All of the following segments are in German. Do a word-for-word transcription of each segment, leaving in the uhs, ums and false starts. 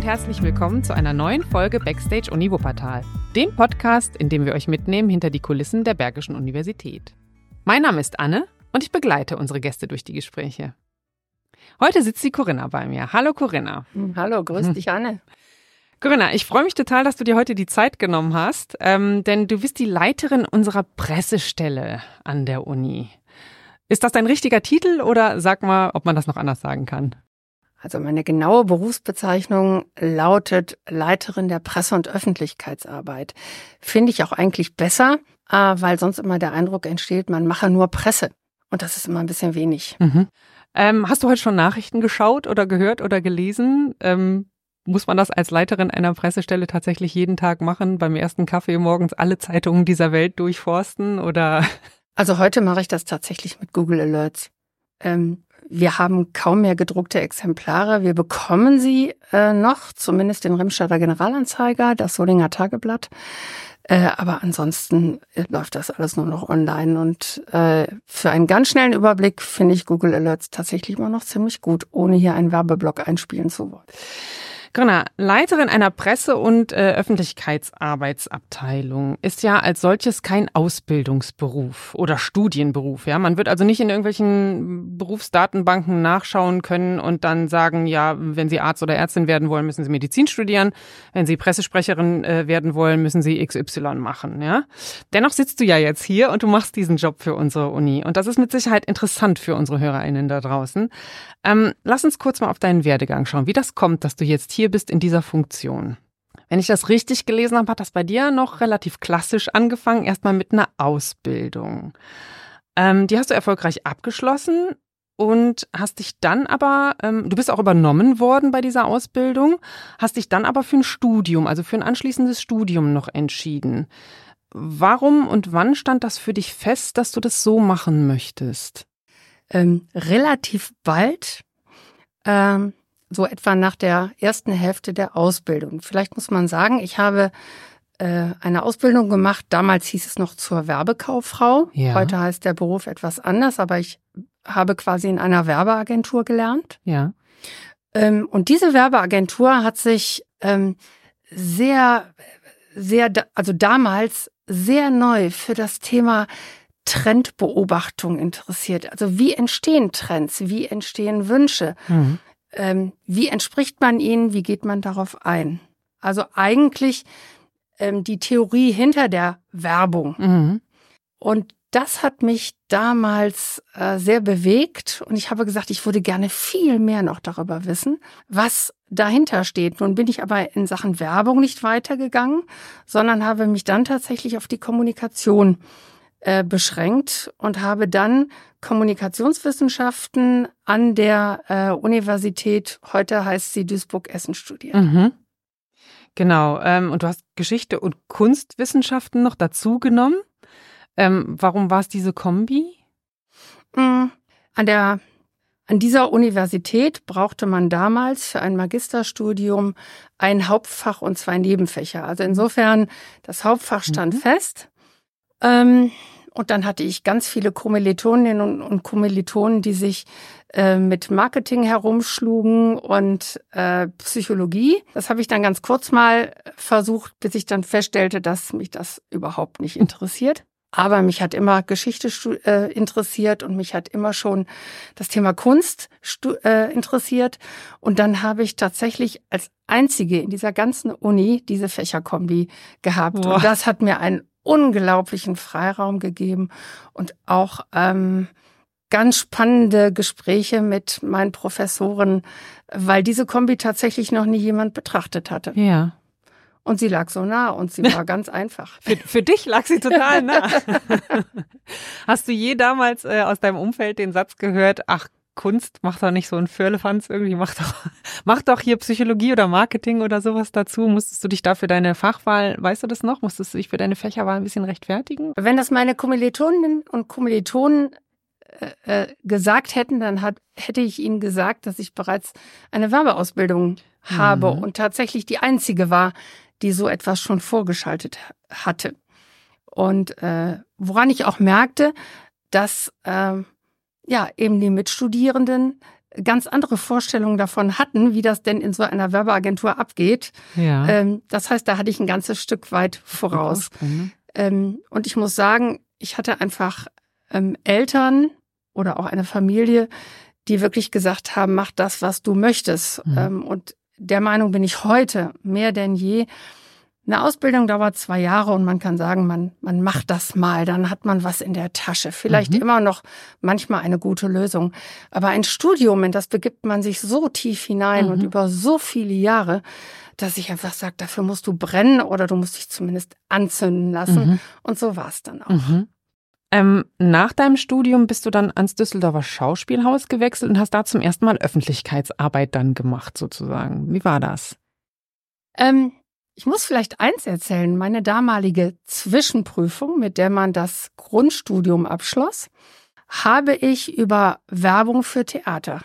herzlich willkommen zu einer neuen Folge Backstage Uni Wuppertal, dem Podcast, in dem wir euch mitnehmen hinter die Kulissen der Bergischen Universität. Mein Name ist Anne und ich begleite unsere Gäste durch die Gespräche. Heute sitzt die Corinna bei mir. Hallo Corinna. Hallo, grüß dich Anne. Corinna, ich freue mich total, dass du dir heute die Zeit genommen hast, ähm, denn du bist die Leiterin unserer Pressestelle an der Uni. Ist das dein richtiger Titel oder sag mal, ob man das noch anders sagen kann? Also meine genaue Berufsbezeichnung lautet Leiterin der Presse- und Öffentlichkeitsarbeit. Finde ich auch eigentlich besser, weil sonst immer der Eindruck entsteht, man mache nur Presse. Und das ist immer ein bisschen wenig. Mhm. Ähm, hast du heute schon Nachrichten geschaut oder gehört oder gelesen? Ähm, muss man das als Leiterin einer Pressestelle tatsächlich jeden Tag machen? Beim ersten Kaffee morgens alle Zeitungen dieser Welt durchforsten oder? Also heute mache ich das tatsächlich mit Google Alerts. Ähm, wir haben kaum mehr gedruckte Exemplare. Wir bekommen sie äh, noch, zumindest den Remstadter Generalanzeiger, das Solinger Tageblatt. Äh, aber ansonsten läuft das alles nur noch online. Und äh, für einen ganz schnellen Überblick finde ich Google Alerts tatsächlich immer noch ziemlich gut, ohne hier einen Werbeblock einspielen zu wollen. Corinna, Leiterin einer Presse- und äh, Öffentlichkeitsarbeitsabteilung ist ja als solches kein Ausbildungsberuf oder Studienberuf. Ja, man wird also nicht in irgendwelchen Berufsdatenbanken nachschauen können und dann sagen, ja, wenn Sie Arzt oder Ärztin werden wollen, müssen Sie Medizin studieren. Wenn Sie Pressesprecherin äh, werden wollen, müssen Sie X Y machen. Ja, dennoch sitzt du ja jetzt hier und du machst diesen Job für unsere Uni und das ist mit Sicherheit interessant für unsere HörerInnen da draußen. Ähm, lass uns kurz mal auf deinen Werdegang schauen, wie das kommt, dass du jetzt hier bist in dieser Funktion. Wenn ich das richtig gelesen habe, hat das bei dir noch relativ klassisch angefangen, erstmal mit einer Ausbildung. Ähm, die hast du erfolgreich abgeschlossen und hast dich dann aber, ähm, du bist auch übernommen worden bei dieser Ausbildung, hast dich dann aber für ein Studium, also für ein anschließendes Studium noch entschieden. Warum und wann stand das für dich fest, dass du das so machen möchtest? Ähm, relativ bald, ähm, so etwa nach der ersten Hälfte der Ausbildung. Vielleicht muss man sagen, ich habe äh, eine Ausbildung gemacht, damals hieß es noch zur Werbekauffrau. Ja. Heute heißt der Beruf etwas anders, aber ich habe quasi in einer Werbeagentur gelernt. Ja. Ähm, und diese Werbeagentur hat sich ähm, sehr, sehr, also damals sehr neu für das Thema Trendbeobachtung interessiert. Also wie entstehen Trends? Wie entstehen Wünsche? Mhm. Ähm, wie entspricht man ihnen? Wie geht man darauf ein? Also eigentlich ähm, die Theorie hinter der Werbung. Mhm. Und das hat mich damals äh, sehr bewegt. Und ich habe gesagt, ich würde gerne viel mehr noch darüber wissen, was dahinter steht. Nun bin ich aber in Sachen Werbung nicht weitergegangen, sondern habe mich dann tatsächlich auf die Kommunikation beschränkt und habe dann Kommunikationswissenschaften an der äh, Universität, heute heißt sie Duisburg-Essen, studiert. Mhm. Genau, ähm, und du hast Geschichte und Kunstwissenschaften noch dazu genommen. Ähm, warum war es diese Kombi? Mhm. An der An dieser Universität brauchte man damals für ein Magisterstudium ein Hauptfach und zwei Nebenfächer. Also insofern, das Hauptfach stand mhm. fest. Ähm, Und dann hatte ich ganz viele Kommilitoninnen und, und Kommilitonen, die sich äh, mit Marketing herumschlugen und äh, Psychologie. Das habe ich dann ganz kurz mal versucht, bis ich dann feststellte, dass mich das überhaupt nicht interessiert. Aber mich hat immer Geschichte äh, interessiert und mich hat immer schon das Thema Kunst äh, interessiert. Und dann habe ich tatsächlich als einzige in dieser ganzen Uni diese Fächerkombi gehabt. Boah. Und das hat mir einen unglaublichen Freiraum gegeben und auch ähm, ganz spannende Gespräche mit meinen Professoren, weil diese Kombi tatsächlich noch nie jemand betrachtet hatte. Ja. Und sie lag so nah und sie war ganz einfach. Für, für dich lag sie total nah. Hast du je damals äh, aus deinem Umfeld den Satz gehört, ach, Kunst, mach doch nicht so ein Firlefanz irgendwie, mach doch, mach doch hier Psychologie oder Marketing oder sowas dazu. Musstest du dich da für deine Fachwahl, weißt du das noch, musstest du dich für deine Fächerwahl ein bisschen rechtfertigen? Wenn das meine Kommilitoninnen und Kommilitonen äh, äh, gesagt hätten, dann hat, hätte ich ihnen gesagt, dass ich bereits eine Werbeausbildung mhm. habe und tatsächlich die einzige war, die so etwas schon vorgeschaltet hatte. Und äh, woran ich auch merkte, dass äh, ja eben die Mitstudierenden ganz andere Vorstellungen davon hatten, wie das denn in so einer Werbeagentur abgeht. Ja. Ähm, das heißt, da hatte ich ein ganzes Stück weit voraus. Mhm. Ähm, und ich muss sagen, ich hatte einfach ähm, Eltern oder auch eine Familie, die wirklich gesagt haben, mach das, was du möchtest. Mhm. Ähm, und der Meinung bin ich heute mehr denn je. Eine Ausbildung dauert zwei Jahre und man kann sagen, man, man macht das mal, dann hat man was in der Tasche. Vielleicht Mhm. immer noch manchmal eine gute Lösung. Aber ein Studium, in das begibt man sich so tief hinein Mhm. und über so viele Jahre, dass ich einfach sage, dafür musst du brennen oder du musst dich zumindest anzünden lassen. Mhm. Und so war es dann auch. Mhm. Ähm, nach deinem Studium bist du dann ans Düsseldorfer Schauspielhaus gewechselt und hast da zum ersten Mal Öffentlichkeitsarbeit dann gemacht, sozusagen. Wie war das? Ähm, ich muss vielleicht eins erzählen. Meine damalige Zwischenprüfung, mit der man das Grundstudium abschloss, habe ich über Werbung für Theater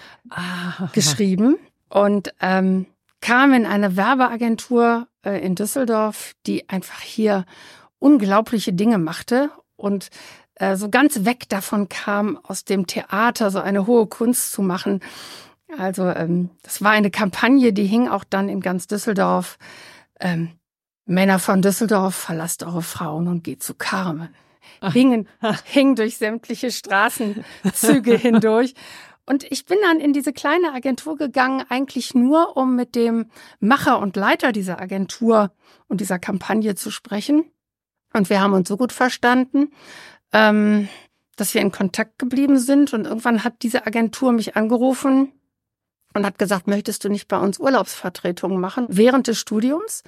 Ah. geschrieben und ähm, kam in eine Werbeagentur äh, in Düsseldorf, die einfach hier unglaubliche Dinge machte und äh, so ganz weg davon kam, aus dem Theater so eine hohe Kunst zu machen. Also ähm, das war eine Kampagne, die hing auch dann in ganz Düsseldorf. Ähm, Männer von Düsseldorf, verlasst eure Frauen und geht zu Carmen. Hingen, hing durch sämtliche Straßenzüge hindurch. Und ich bin dann in diese kleine Agentur gegangen, eigentlich nur, um mit dem Macher und Leiter dieser Agentur und dieser Kampagne zu sprechen. Und wir haben uns so gut verstanden, ähm, dass wir in Kontakt geblieben sind. Und irgendwann hat diese Agentur mich angerufen und hat gesagt, möchtest du nicht bei uns Urlaubsvertretungen machen während des Studiums?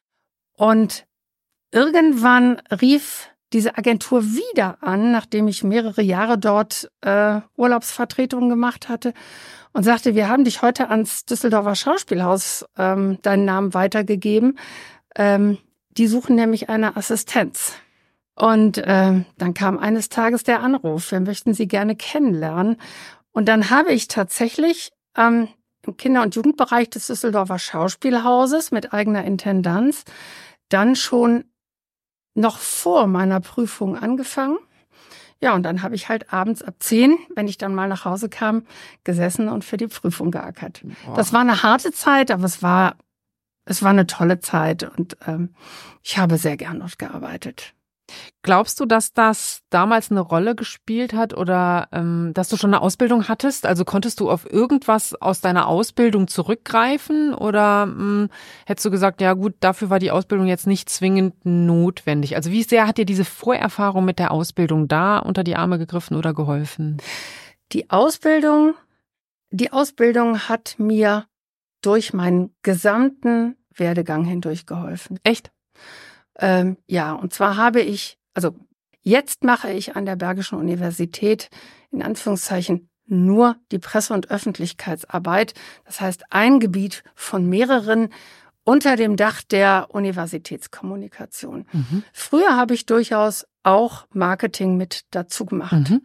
Und irgendwann rief diese Agentur wieder an, nachdem ich mehrere Jahre dort äh, Urlaubsvertretungen gemacht hatte und sagte, wir haben dich heute ans Düsseldorfer Schauspielhaus ähm, deinen Namen weitergegeben. Ähm, die suchen nämlich eine Assistenz. Und äh, dann kam eines Tages der Anruf, wir möchten Sie gerne kennenlernen. Und dann habe ich tatsächlich ähm, im Kinder- und Jugendbereich des Düsseldorfer Schauspielhauses mit eigener Intendanz dann schon noch vor meiner Prüfung angefangen. Ja, und dann habe ich halt abends ab zehn, wenn ich dann mal nach Hause kam, gesessen und für die Prüfung geackert. Boah. Das war eine harte Zeit, aber es war, es war eine tolle Zeit und ähm, ich habe sehr gern dort gearbeitet. Glaubst du, dass das damals eine Rolle gespielt hat oder ähm, dass du schon eine Ausbildung hattest? Also konntest du auf irgendwas aus deiner Ausbildung zurückgreifen oder mh, hättest du gesagt, ja gut, dafür war die Ausbildung jetzt nicht zwingend notwendig? Also wie sehr hat dir diese Vorerfahrung mit der Ausbildung da unter die Arme gegriffen oder geholfen? Die Ausbildung, die Ausbildung hat mir durch meinen gesamten Werdegang hindurch geholfen. Echt? Ähm, ja, und zwar habe ich, also jetzt mache ich an der Bergischen Universität in Anführungszeichen nur die Presse- und Öffentlichkeitsarbeit. Das heißt, ein Gebiet von mehreren unter dem Dach der Universitätskommunikation. Mhm. Früher habe ich durchaus auch Marketing mit dazu gemacht. Mhm.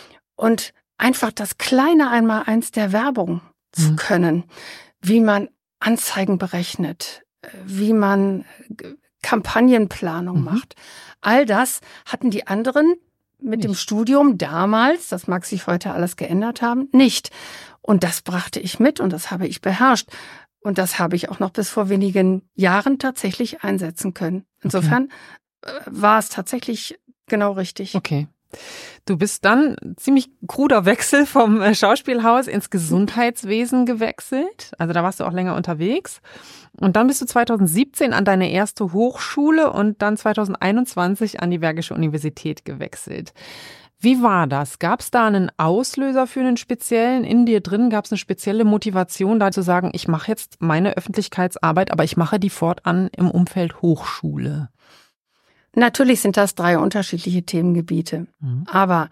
Und einfach das kleine Einmaleins der Werbung zu Mhm. können, wie man Anzeigen berechnet, wie man Kampagnenplanung Mhm. macht. All das hatten die anderen mit Nicht. dem Studium damals, das mag sich heute alles geändert haben, nicht. Und das brachte ich mit und das habe ich beherrscht. Und das habe ich auch noch bis vor wenigen Jahren tatsächlich einsetzen können. Insofern äh, war es tatsächlich genau richtig. Okay. Du bist dann ziemlich kruder Wechsel vom äh, Schauspielhaus ins Gesundheitswesen gewechselt. Also da warst du auch länger unterwegs. Und dann bist du zweitausendsiebzehn an deine erste Hochschule und dann zweitausendeinundzwanzig an die Bergische Universität gewechselt. Wie war das? Gab es da einen Auslöser für einen speziellen in dir drin? Gab es eine spezielle Motivation, da zu sagen, ich mache jetzt meine Öffentlichkeitsarbeit, aber ich mache die fortan im Umfeld Hochschule? Natürlich sind das drei unterschiedliche Themengebiete, Mhm. aber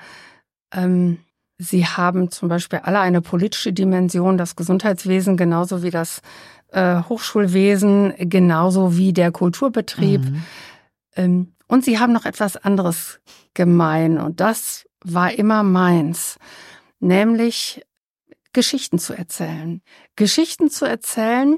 ähm, sie haben zum Beispiel alle eine politische Dimension, das Gesundheitswesen genauso wie das äh, Hochschulwesen, genauso wie der Kulturbetrieb. Mhm. Ähm, und sie haben noch etwas anderes gemein und das war immer meins, nämlich Geschichten zu erzählen. Geschichten zu erzählen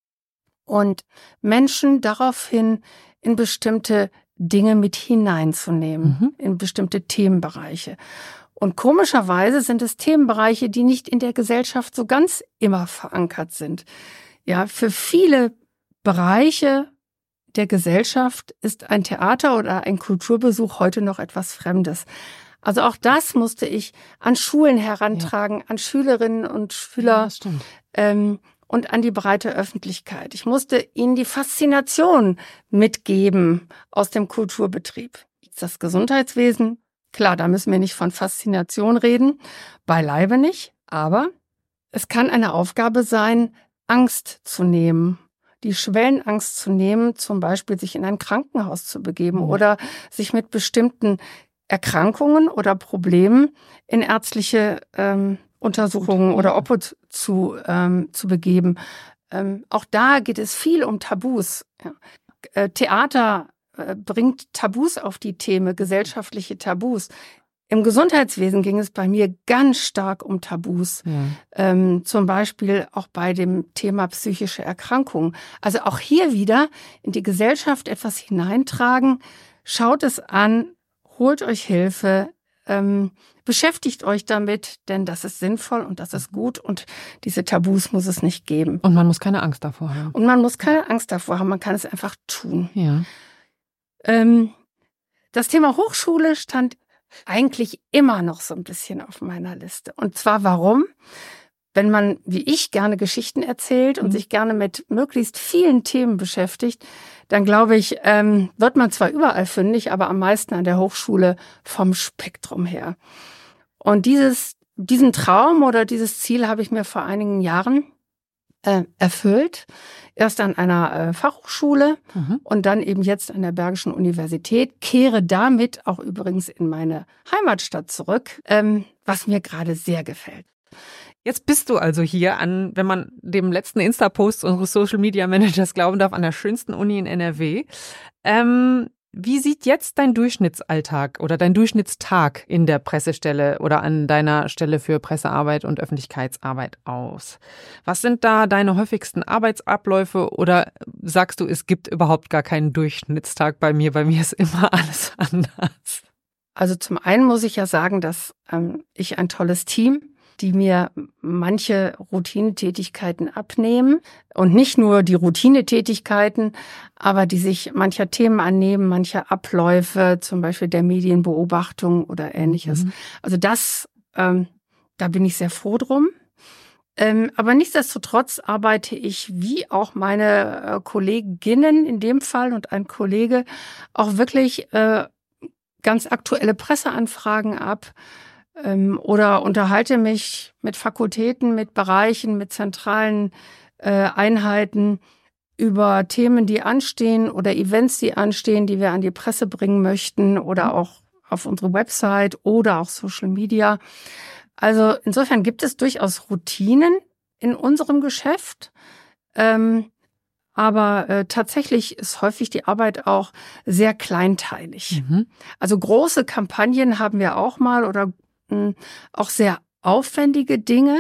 und Menschen daraufhin in bestimmte Dinge mit hineinzunehmen, Mhm. in bestimmte Themenbereiche. Und komischerweise sind es Themenbereiche, die nicht in der Gesellschaft so ganz immer verankert sind. Ja, für viele Bereiche der Gesellschaft ist ein Theater oder ein Kulturbesuch heute noch etwas Fremdes. Also auch das musste ich an Schulen herantragen, ja. an Schülerinnen und Schüler ja, ähm, und an die breite Öffentlichkeit. Ich musste ihnen die Faszination mitgeben aus dem Kulturbetrieb. Das Gesundheitswesen, klar, da müssen wir nicht von Faszination reden, beileibe nicht, aber es kann eine Aufgabe sein, Angst zu nehmen, die Schwellenangst zu nehmen, zum Beispiel sich in ein Krankenhaus zu begeben mhm. oder sich mit bestimmten Erkrankungen oder Problemen in ärztliche ähm, Untersuchungen oder Oppo zu, ähm, zu begeben. Ähm, auch da geht es viel um Tabus. Ja. Äh, Theater äh, bringt Tabus auf die Themen, gesellschaftliche Tabus. Im Gesundheitswesen ging es bei mir ganz stark um Tabus. Ja. Ähm, zum Beispiel auch bei dem Thema psychische Erkrankungen. Also auch hier wieder in die Gesellschaft etwas hineintragen. Schaut es an, holt euch Hilfe, ähm, beschäftigt euch damit, denn das ist sinnvoll und das ist gut und diese Tabus muss es nicht geben. Und man muss keine Angst davor haben. Und man muss keine Angst davor haben, man kann es einfach tun. Ja. Ähm, das Thema Hochschule stand eigentlich immer noch so ein bisschen auf meiner Liste. Und zwar warum? Wenn man, wie ich, gerne Geschichten erzählt und mhm. sich gerne mit möglichst vielen Themen beschäftigt, dann glaube ich, ähm, wird man zwar überall fündig, aber am meisten an der Hochschule vom Spektrum her. Und dieses, diesen Traum oder dieses Ziel habe ich mir vor einigen Jahren äh, erfüllt. Erst an einer äh, Fachhochschule mhm. und dann eben jetzt an der Bergischen Universität. Kehre damit auch übrigens in meine Heimatstadt zurück, ähm, was mir gerade sehr gefällt. Jetzt bist du also hier an, wenn man dem letzten Insta-Post unseres Social Media Managers glauben darf, an der schönsten Uni in N R W. Ähm, wie sieht jetzt dein Durchschnittsalltag oder dein Durchschnittstag in der Pressestelle oder an deiner Stelle für Pressearbeit und Öffentlichkeitsarbeit aus? Was sind da deine häufigsten Arbeitsabläufe oder sagst du, es gibt überhaupt gar keinen Durchschnittstag bei mir? Bei mir ist immer alles anders. Also zum einen muss ich ja sagen, dass ähm, ich ein tolles Team die mir manche Routinetätigkeiten abnehmen und nicht nur die Routinetätigkeiten, aber die sich mancher Themen annehmen, mancher Abläufe, zum Beispiel der Medienbeobachtung oder Ähnliches. Mhm. Also das, ähm, da bin ich sehr froh drum. Ähm, aber nichtsdestotrotz arbeite ich, wie auch meine äh, Kolleginnen in dem Fall und ein Kollege, auch wirklich äh, ganz aktuelle Presseanfragen ab. Oder unterhalte mich mit Fakultäten, mit Bereichen, mit zentralen äh, Einheiten über Themen, die anstehen oder Events, die anstehen, die wir an die Presse bringen möchten oder auch auf unsere Website oder auch Social Media. Also insofern gibt es durchaus Routinen in unserem Geschäft. Ähm, aber äh, tatsächlich ist häufig die Arbeit auch sehr kleinteilig. Mhm. Also große Kampagnen haben wir auch mal oder auch sehr aufwendige Dinge,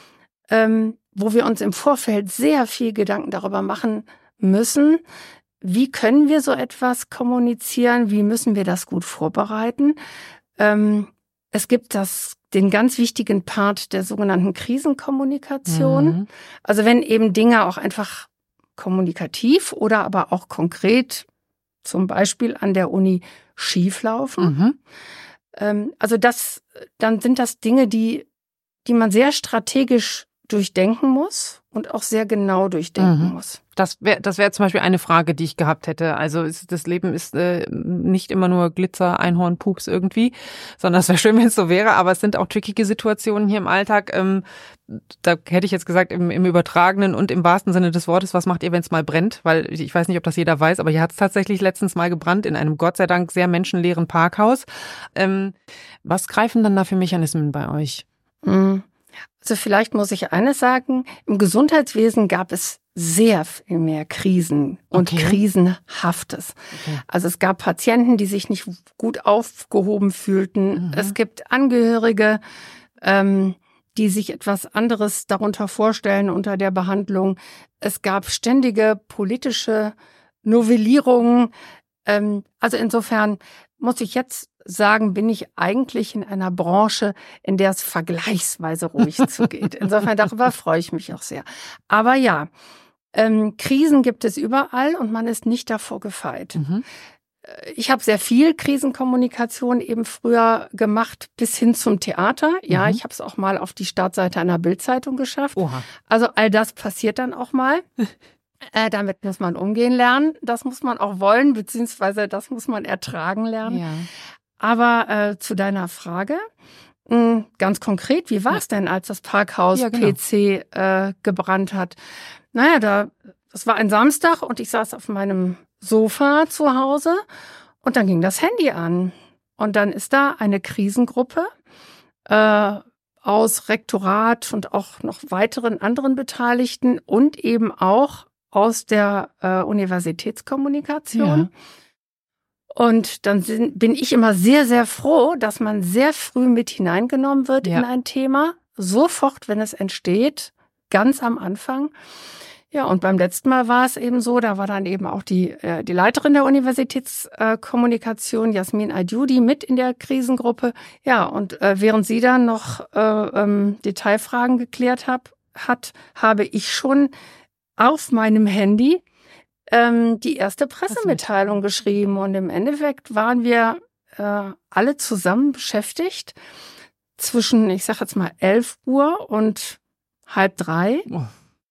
ähm, wo wir uns im Vorfeld sehr viel Gedanken darüber machen müssen, wie können wir so etwas kommunizieren, wie müssen wir das gut vorbereiten. Ähm, es gibt das, den ganz wichtigen Part der sogenannten Krisenkommunikation. Mhm. Also wenn eben Dinge auch einfach kommunikativ oder aber auch konkret, zum Beispiel an der Uni, schieflaufen. Mhm. Also das, dann sind das Dinge, die, die man sehr strategisch durchdenken muss und auch sehr genau durchdenken mhm. muss. Das wäre das wäre zum Beispiel eine Frage, die ich gehabt hätte. Also ist, das Leben ist äh, nicht immer nur Glitzer, Einhorn, Pups irgendwie, sondern es wäre schön, wenn es so wäre. Aber es sind auch trickige Situationen hier im Alltag. Ähm, da hätte ich jetzt gesagt, im, im übertragenen und im wahrsten Sinne des Wortes, was macht ihr, wenn es mal brennt? Weil ich weiß nicht, ob das jeder weiß, aber hier hat es tatsächlich letztens mal gebrannt in einem Gott sei Dank sehr menschenleeren Parkhaus. Ähm, was greifen dann da für Mechanismen bei euch? Mhm. Also vielleicht muss ich eines sagen, im Gesundheitswesen gab es sehr viel mehr Krisen und okay. Krisenhaftes. Okay. Also es gab Patienten, die sich nicht gut aufgehoben fühlten. Mhm. Es gibt Angehörige, ähm, die sich etwas anderes darunter vorstellen unter der Behandlung. Es gab ständige politische Novellierungen. Ähm, also insofern, muss ich jetzt sagen, bin ich eigentlich in einer Branche, in der es vergleichsweise ruhig zugeht. Insofern darüber freue ich mich auch sehr. Aber ja, ähm, Krisen gibt es überall und man ist nicht davor gefeit. Mhm. Ich habe sehr viel Krisenkommunikation eben früher gemacht, bis hin zum Theater. Ja, mhm. ich habe es auch mal auf die Startseite einer Bildzeitung geschafft. Oha. Also all das passiert dann auch mal. Äh, damit muss man umgehen lernen. Das muss man auch wollen, beziehungsweise das muss man ertragen lernen. Ja. Aber äh, zu deiner Frage, mh, ganz konkret, wie war es ja. denn, als das Parkhaus ja, genau. P C äh, gebrannt hat? Naja, da, das war ein Samstag und ich saß auf meinem Sofa zu Hause und dann ging das Handy an. Und dann ist da eine Krisengruppe äh, aus Rektorat und auch noch weiteren anderen Beteiligten und eben auch aus der äh, Universitätskommunikation. Ja. Und dann sind, bin ich immer sehr, sehr froh, dass man sehr früh mit hineingenommen wird ja. in ein Thema. Sofort, wenn es entsteht, ganz am Anfang. Ja, und beim letzten Mal war es eben so, da war dann eben auch die, äh, die Leiterin der Universitätskommunikation, äh, Jasmin Aydudi, mit in der Krisengruppe. Ja, und äh, während sie dann noch äh, ähm, Detailfragen geklärt hab, hat, habe ich schon auf meinem Handy ähm, die erste Pressemitteilung geschrieben. Und im Endeffekt waren wir äh, alle zusammen beschäftigt zwischen, ich sag jetzt mal, elf Uhr und halb drei. Oh.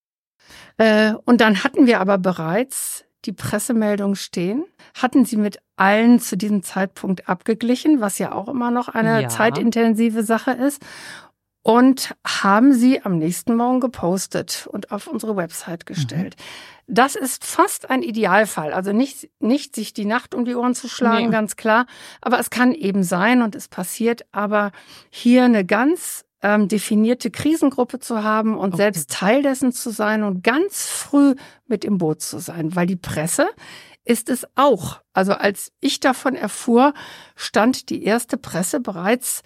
Äh, und dann hatten wir aber bereits die Pressemeldung stehen, hatten sie mit allen zu diesem Zeitpunkt abgeglichen, was ja auch immer noch eine ja. zeitintensive Sache ist, und haben sie am nächsten Morgen gepostet und auf unsere Website gestellt. Mhm. Das ist fast ein Idealfall. Also nicht, nicht sich die Nacht um die Ohren zu schlagen, nee. ganz klar. Aber es kann eben sein und es passiert. Aber hier eine ganz ähm, definierte Krisengruppe zu haben und okay. selbst Teil dessen zu sein und ganz früh mit im Boot zu sein. Weil die Presse ist es auch. Also als ich davon erfuhr, stand die erste Presse bereits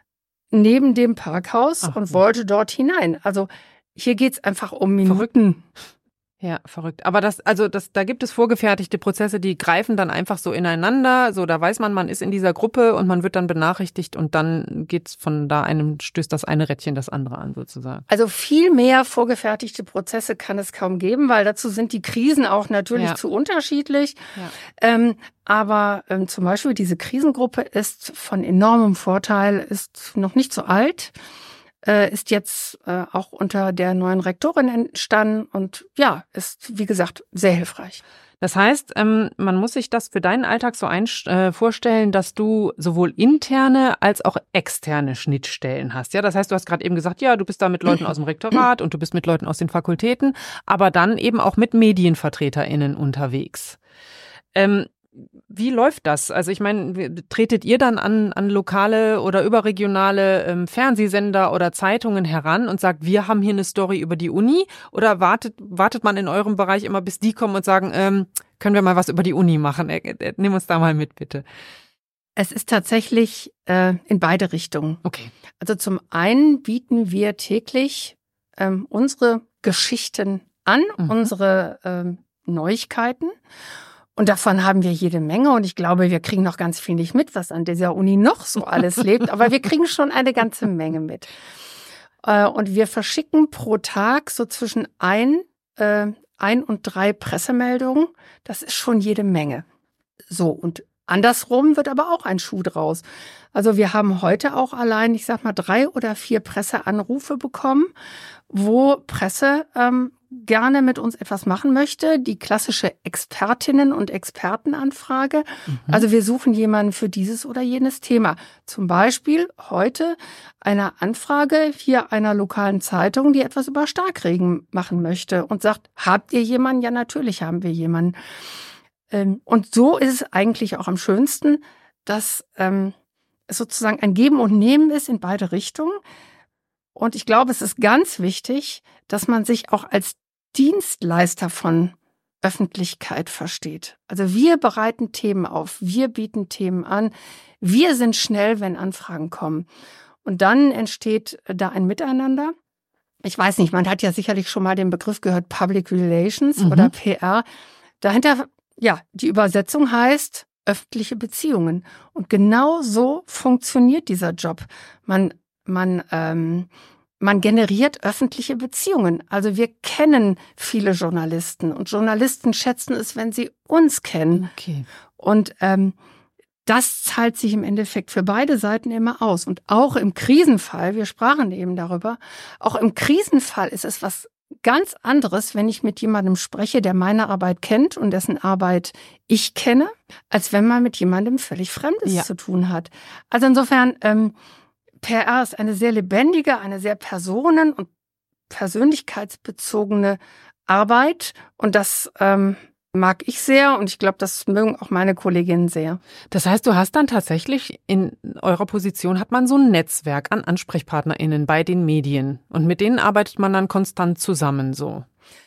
neben dem Parkhaus Ach, und wollte dort hinein. Also hier geht's einfach um Minuten. Ja, verrückt. Aber das, also das, da gibt es vorgefertigte Prozesse, die greifen dann einfach so ineinander. So, da weiß man, man ist in dieser Gruppe und man wird dann benachrichtigt und dann geht's von da einem, stößt das eine Rädchen das andere an, sozusagen. Also viel mehr vorgefertigte Prozesse kann es kaum geben, weil dazu sind die Krisen auch natürlich ja. zu unterschiedlich. Ja. Ähm, aber ähm, zum Beispiel diese Krisengruppe ist von enormem Vorteil, ist noch nicht so alt. Ist jetzt äh, auch unter der neuen Rektorin entstanden und ja, ist, wie gesagt, sehr hilfreich. Das heißt, ähm, man muss sich das für deinen Alltag so ein, äh, vorstellen, dass du sowohl interne als auch externe Schnittstellen hast. Ja, das heißt, du hast gerade eben gesagt, ja, du bist da mit Leuten aus dem Rektorat und du bist mit Leuten aus den Fakultäten, aber dann eben auch mit MedienvertreterInnen unterwegs. Ähm, Wie läuft das? Also ich meine, tretet ihr dann an, an lokale oder überregionale ähm, Fernsehsender oder Zeitungen heran und sagt, wir haben hier eine Story über die Uni? Oder wartet, wartet man in eurem Bereich immer, bis die kommen und sagen, ähm, können wir mal was über die Uni machen? Äh, äh, nimm uns da mal mit, bitte. Es ist tatsächlich äh, in beide Richtungen. Okay. Also zum einen bieten wir täglich ähm, unsere Geschichten an, mhm. unsere ähm, Neuigkeiten. Und davon haben wir jede Menge. Und ich glaube, wir kriegen noch ganz viel nicht mit, was an dieser Uni noch so alles lebt. Aber wir kriegen schon eine ganze Menge mit. Und wir verschicken pro Tag so zwischen ein, äh, ein und drei Pressemeldungen. Das ist schon jede Menge. So, und andersrum wird aber auch ein Schuh draus. Also wir haben heute auch allein, ich sag mal, drei oder vier Presseanrufe bekommen, wo Presse ähm, gerne mit uns etwas machen möchte. Die klassische Expertinnen- und Expertenanfrage. Mhm. Also wir suchen jemanden für dieses oder jenes Thema. Zum Beispiel heute eine Anfrage hier einer lokalen Zeitung, die etwas über Starkregen machen möchte und sagt, habt ihr jemanden? Ja, natürlich haben wir jemanden. Und so ist es eigentlich auch am schönsten, dass ähm, es sozusagen ein Geben und Nehmen ist in beide Richtungen. Und ich glaube, es ist ganz wichtig, dass man sich auch als Dienstleister von Öffentlichkeit versteht. Also wir bereiten Themen auf, wir bieten Themen an, wir sind schnell, wenn Anfragen kommen. Und dann entsteht da ein Miteinander. Ich weiß nicht, man hat ja sicherlich schon mal den Begriff gehört, Public Relations mhm. oder P R. Dahinter, ja, die Übersetzung heißt, öffentliche Beziehungen. Und genau so funktioniert dieser Job. Man, man, ähm, man generiert öffentliche Beziehungen. Also wir kennen viele Journalisten und Journalisten schätzen es, wenn sie uns kennen. Okay. Und ähm, das zahlt sich im Endeffekt für beide Seiten immer aus. Und auch im Krisenfall, wir sprachen eben darüber, auch im Krisenfall ist es was ganz anderes, wenn ich mit jemandem spreche, der meine Arbeit kennt und dessen Arbeit ich kenne, als wenn man mit jemandem völlig Fremdes Ja. zu tun hat. Also insofern, ähm, P R ist eine sehr lebendige, eine sehr personen- und persönlichkeitsbezogene Arbeit. Und das ähm, mag ich sehr und ich glaube, das mögen auch meine Kolleginnen sehr. Das heißt, du hast dann tatsächlich in eurer Position hat man so ein Netzwerk an AnsprechpartnerInnen bei den Medien und mit denen arbeitet man dann konstant zusammen so.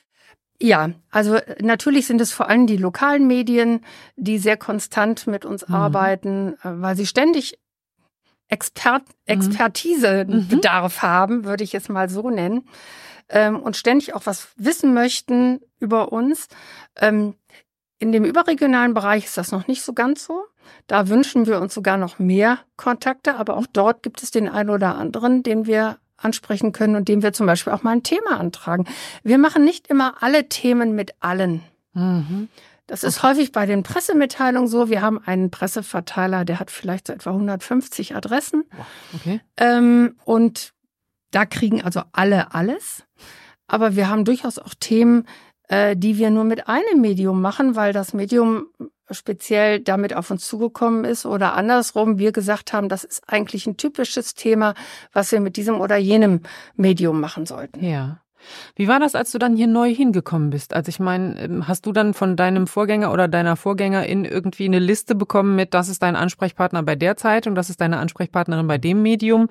Ja, also natürlich sind es vor allem die lokalen Medien, die sehr konstant mit uns Mhm. arbeiten, äh, weil sie ständig Expert, Expertisebedarf haben, würde ich es mal so nennen, ähm, und ständig auch was wissen möchten über uns. Ähm, in dem überregionalen Bereich ist das noch nicht so ganz so. Da wünschen wir uns sogar noch mehr Kontakte, aber auch dort gibt es den einen oder anderen, den wir ansprechen können und dem wir zum Beispiel auch mal ein Thema antragen. Wir machen nicht immer alle Themen mit allen. Mhm. Das ist häufig bei den Pressemitteilungen so. Wir haben einen Presseverteiler, der hat vielleicht so etwa hundertfünfzig Adressen. Okay. Ähm, und da kriegen also alle alles. Aber wir haben durchaus auch Themen, äh, die wir nur mit einem Medium machen, weil das Medium speziell damit auf uns zugekommen ist oder andersrum, wir gesagt haben, das ist eigentlich ein typisches Thema, was wir mit diesem oder jenem Medium machen sollten. Ja. Wie war das, als du dann hier neu hingekommen bist? Also ich meine, hast du dann von deinem Vorgänger oder deiner Vorgängerin irgendwie eine Liste bekommen mit, das ist dein Ansprechpartner bei der Zeitung, das ist deine Ansprechpartnerin bei dem Medium?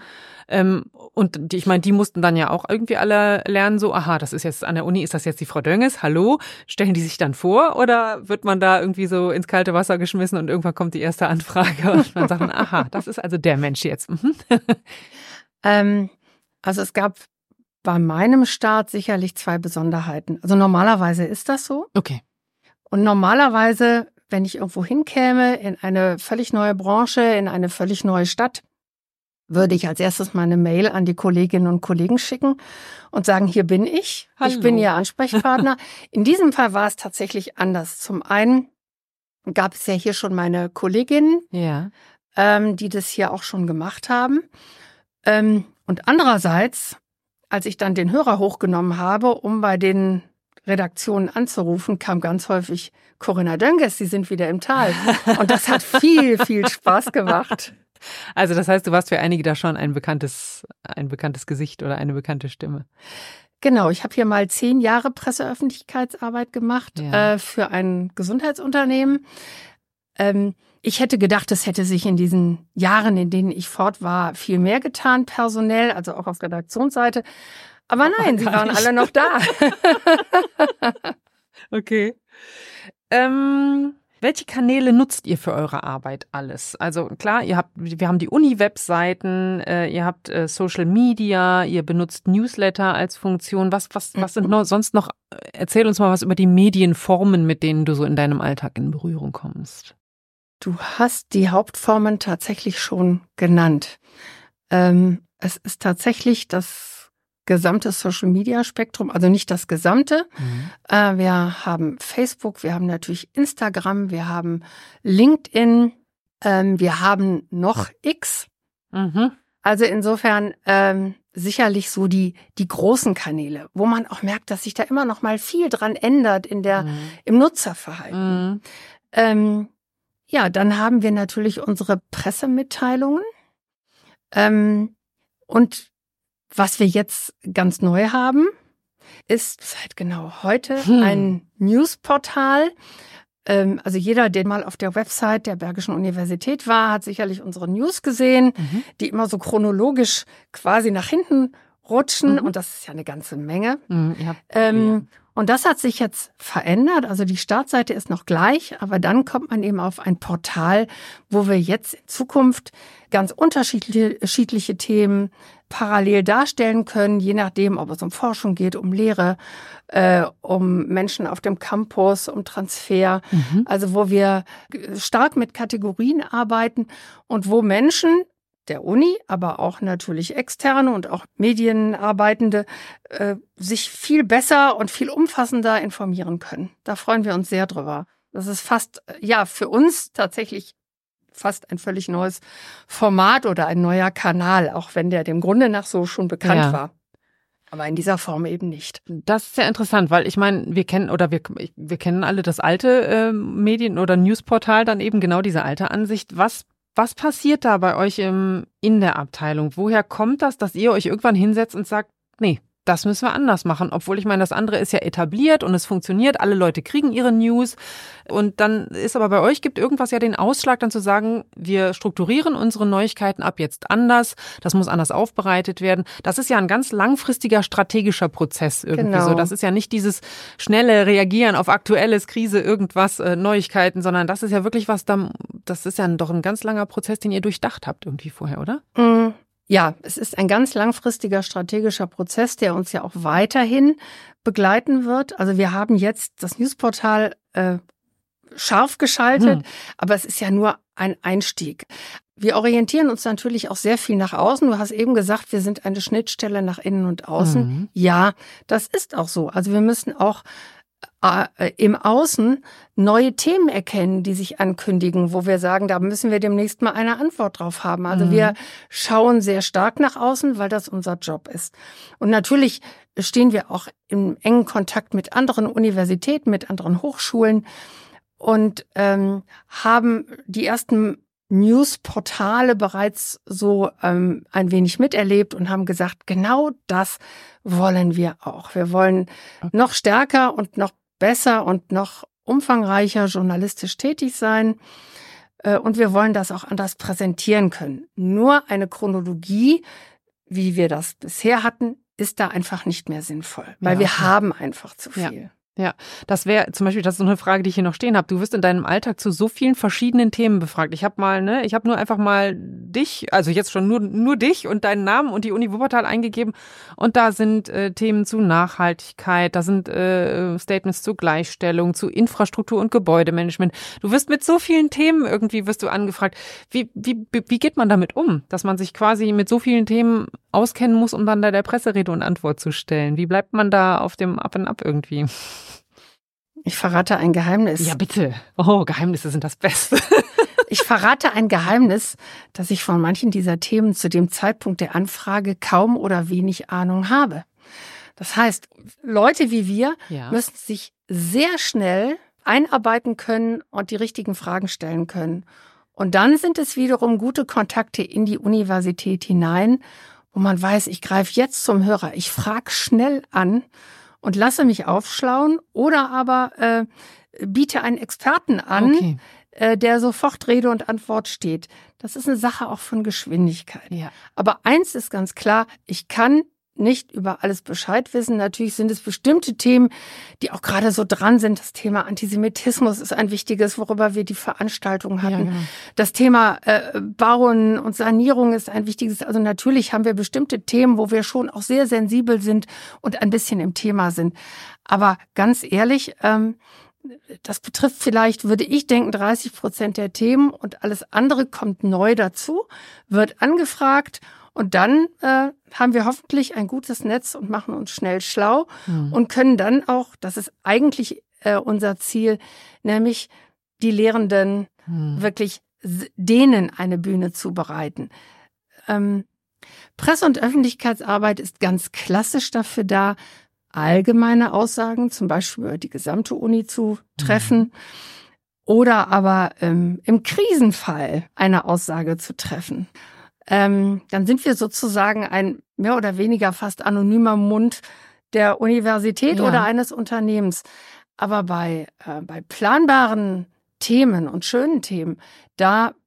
Und die, ich meine, die mussten dann ja auch irgendwie alle lernen, so, aha, das ist jetzt an der Uni, ist das jetzt die Frau Dönges? Hallo? Stellen die sich dann vor oder wird man da irgendwie so ins kalte Wasser geschmissen und irgendwann kommt die erste Anfrage und man sagt, aha, das ist also der Mensch jetzt. Mhm. ähm, also es gab bei meinem Start sicherlich zwei Besonderheiten. Also normalerweise ist das so. Okay. Und normalerweise, wenn ich irgendwo hinkäme, in eine völlig neue Branche, in eine völlig neue Stadt, würde ich als erstes meine Mail an die Kolleginnen und Kollegen schicken und sagen, hier bin ich, Hallo. Ich bin Ihr Ansprechpartner. In diesem Fall war es tatsächlich anders. Zum einen gab es ja hier schon meine Kolleginnen, Ja. ähm, die das hier auch schon gemacht haben. Ähm, und andererseits, als ich dann den Hörer hochgenommen habe, um bei den Redaktionen anzurufen, kam ganz häufig Corinna Dönges, Sie sind wieder im Tal. Und das hat viel, viel Spaß gemacht. Also das heißt, du warst für einige da schon ein bekanntes, ein bekanntes Gesicht oder eine bekannte Stimme. Genau, ich habe hier mal zehn Jahre Presseöffentlichkeitsarbeit gemacht Ja. äh, für ein Gesundheitsunternehmen. Ähm, ich hätte gedacht, es hätte sich in diesen Jahren, in denen ich fort war, viel mehr getan, personell, also auch auf Redaktionsseite. Aber nein, sie waren alle noch da. Okay. Ähm, welche Kanäle nutzt ihr für eure Arbeit alles? Also klar, ihr habt, wir haben die Uni-Webseiten, äh, ihr habt äh, Social Media, ihr benutzt Newsletter als Funktion. Was, was, was sind noch, sonst noch? Erzähl uns mal was über die Medienformen, mit denen du so in deinem Alltag in Berührung kommst. Du hast die Hauptformen tatsächlich schon genannt. Ähm, es ist tatsächlich das gesamte Social-Media-Spektrum, also nicht das gesamte. Mhm. Äh, wir haben Facebook, wir haben natürlich Instagram, wir haben LinkedIn, ähm, wir haben noch X. Mhm. Also insofern ähm, sicherlich so die die großen Kanäle, wo man auch merkt, dass sich da immer noch mal viel dran ändert in der Mhm. im Nutzerverhalten. Mhm. Ähm, ja, dann haben wir natürlich unsere Pressemitteilungen. Ähm, und was wir jetzt ganz neu haben, ist seit genau heute Hm. ein Newsportal. Ähm, also jeder, der mal auf der Website der Bergischen Universität war, hat sicherlich unsere News gesehen, Mhm. die immer so chronologisch quasi nach hinten rutschen. Mhm. Und das ist ja eine ganze Menge. Mhm, ja. Ähm, Ja. Und das hat sich jetzt verändert. Also die Startseite ist noch gleich, aber dann kommt man eben auf ein Portal, wo wir jetzt in Zukunft ganz unterschiedliche Themen parallel darstellen können, je nachdem, ob es um Forschung geht, um Lehre, äh, um Menschen auf dem Campus, um Transfer. Mhm. Also wo wir stark mit Kategorien arbeiten und wo Menschen der Uni, aber auch natürlich Externe und auch Medienarbeitende äh, sich viel besser und viel umfassender informieren können. Da freuen wir uns sehr drüber. Das ist fast, ja, für uns tatsächlich fast ein völlig neues Format oder ein neuer Kanal, auch wenn der dem Grunde nach so schon bekannt Ja. war. Aber in dieser Form eben nicht. Das ist ja interessant, weil ich meine, wir kennen oder wir, wir kennen alle das alte äh, Medien- oder Newsportal, dann eben genau diese alte Ansicht. Was Was passiert da bei euch im, in der Abteilung? Woher kommt das, dass ihr euch irgendwann hinsetzt und sagt, nee, das müssen wir anders machen? Obwohl ich meine, das andere ist ja etabliert und es funktioniert, alle Leute kriegen ihre News. Und dann ist aber bei euch, gibt irgendwas ja den Ausschlag, dann zu sagen, wir strukturieren unsere Neuigkeiten ab jetzt anders, das muss anders aufbereitet werden. Das ist ja ein ganz langfristiger strategischer Prozess irgendwie Genau. so. Das ist ja nicht dieses schnelle Reagieren auf aktuelles, Krise, irgendwas, äh, Neuigkeiten, sondern das ist ja wirklich was, da, das ist ja doch ein ganz langer Prozess, den ihr durchdacht habt irgendwie vorher, oder? Mm. Ja, es ist ein ganz langfristiger strategischer Prozess, der uns ja auch weiterhin begleiten wird. Also wir haben jetzt das Newsportal äh, scharf geschaltet, hm. aber es ist ja nur ein Einstieg. Wir orientieren uns natürlich auch sehr viel nach außen. Du hast eben gesagt, wir sind eine Schnittstelle nach innen und außen. Mhm. Ja, das ist auch so. Also wir müssen auch äh, im Außen neue Themen erkennen, die sich ankündigen, wo wir sagen, da müssen wir demnächst mal eine Antwort drauf haben. Also mhm. wir schauen sehr stark nach außen, weil das unser Job ist. Und natürlich stehen wir auch im engen Kontakt mit anderen Universitäten, mit anderen Hochschulen und ähm, haben die ersten Newsportale bereits so ähm, ein wenig miterlebt und haben gesagt, genau das wollen wir auch. Wir wollen okay. noch stärker und noch besser und noch umfangreicher journalistisch tätig sein. Äh, und wir wollen das auch anders präsentieren können. Nur eine Chronologie, wie wir das bisher hatten, ist da einfach nicht mehr sinnvoll, weil ja, wir okay. haben einfach zu viel. Ja. Ja, das wäre zum Beispiel, das ist so eine Frage, die ich hier noch stehen habe. Du wirst in deinem Alltag zu so vielen verschiedenen Themen befragt. Ich habe mal, ne, ich habe nur einfach mal dich, also jetzt schon nur nur dich und deinen Namen und die Uni Wuppertal eingegeben. Und da sind äh, Themen zu Nachhaltigkeit, da sind äh, Statements zu Gleichstellung, zu Infrastruktur und Gebäudemanagement. Du wirst mit so vielen Themen irgendwie wirst du angefragt. Wie wie wie geht man damit um, dass man sich quasi mit so vielen Themen auskennen muss, um dann da der Presserede und Antwort zu stellen? Wie bleibt man da auf dem Up and Up irgendwie? Ich verrate ein Geheimnis. Ja, bitte. Oh, Geheimnisse sind das Beste. Ich verrate ein Geheimnis, dass ich von manchen dieser Themen zu dem Zeitpunkt der Anfrage kaum oder wenig Ahnung habe. Das heißt, Leute wie wir ja. müssen sich sehr schnell einarbeiten können und die richtigen Fragen stellen können. Und dann sind es wiederum gute Kontakte in die Universität hinein, wo man weiß, ich greife jetzt zum Hörer, ich frage schnell an und lasse mich aufschlauen oder aber äh, biete einen Experten an, okay. äh, der sofort Rede und Antwort steht. Das ist eine Sache auch von Geschwindigkeit. Ja. Aber eins ist ganz klar, ich kann nicht über alles Bescheid wissen. Natürlich sind es bestimmte Themen, die auch gerade so dran sind. Das Thema Antisemitismus ist ein wichtiges, worüber wir die Veranstaltung hatten. Ja, genau. Das Thema äh, Bauen und Sanierung ist ein wichtiges. Also natürlich haben wir bestimmte Themen, wo wir schon auch sehr sensibel sind und ein bisschen im Thema sind. Aber ganz ehrlich, ähm, das betrifft vielleicht, würde ich denken, dreißig Prozent der Themen und alles andere kommt neu dazu, wird angefragt. Und dann äh, haben wir hoffentlich ein gutes Netz und machen uns schnell schlau mhm. und können dann auch, das ist eigentlich äh, unser Ziel, nämlich die Lehrenden mhm. wirklich denen eine Bühne zubereiten. Ähm, Presse- und Öffentlichkeitsarbeit ist ganz klassisch dafür da, allgemeine Aussagen, zum Beispiel über die gesamte Uni zu treffen mhm. oder aber ähm, im Krisenfall eine Aussage zu treffen. Ähm, dann sind wir sozusagen ein mehr oder weniger fast anonymer Mund der Universität ja. oder eines Unternehmens. Aber bei, äh, bei planbaren Themen und schönen Themen, da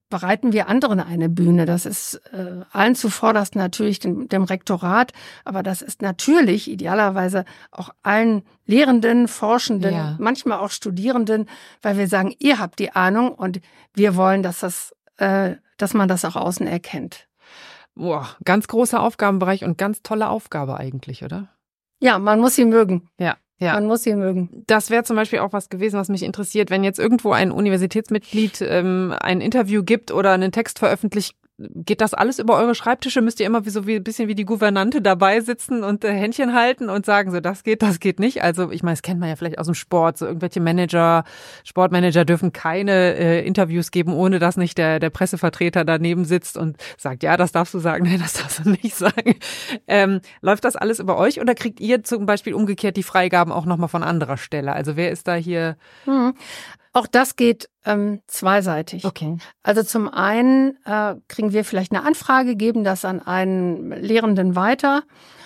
bereiten wir anderen eine Bühne. Das ist äh, allen zuvorderst natürlich dem, dem Rektorat, aber das ist natürlich idealerweise auch allen Lehrenden, Forschenden, Ja. manchmal auch Studierenden, weil wir sagen, ihr habt die Ahnung und wir wollen, dass das, äh, dass man das auch außen erkennt. Boah, ganz großer Aufgabenbereich und ganz tolle Aufgabe eigentlich, oder? Ja, man muss sie mögen. Ja, ja. Man muss sie mögen. Das wäre zum Beispiel auch was gewesen, was mich interessiert, wenn jetzt irgendwo ein Universitätsmitglied ähm, ein Interview gibt oder einen Text veröffentlicht. Geht das alles über eure Schreibtische? Müsst ihr immer wie so wie ein bisschen wie die Gouvernante dabei sitzen und äh, Händchen halten und sagen, so das geht, das geht nicht? Also ich meine, das kennt man ja vielleicht aus dem Sport. So irgendwelche Manager, Sportmanager dürfen keine äh, Interviews geben, ohne dass nicht der der Pressevertreter daneben sitzt und sagt, ja, das darfst du sagen, nein, das darfst du nicht sagen. Ähm, läuft das alles über euch oder kriegt ihr zum Beispiel umgekehrt die Freigaben auch nochmal von anderer Stelle? Also wer ist da hier? Hm. Auch das geht ähm, zweiseitig. Okay. Also zum einen äh, kriegen wir vielleicht eine Anfrage, geben das an einen Lehrenden weiter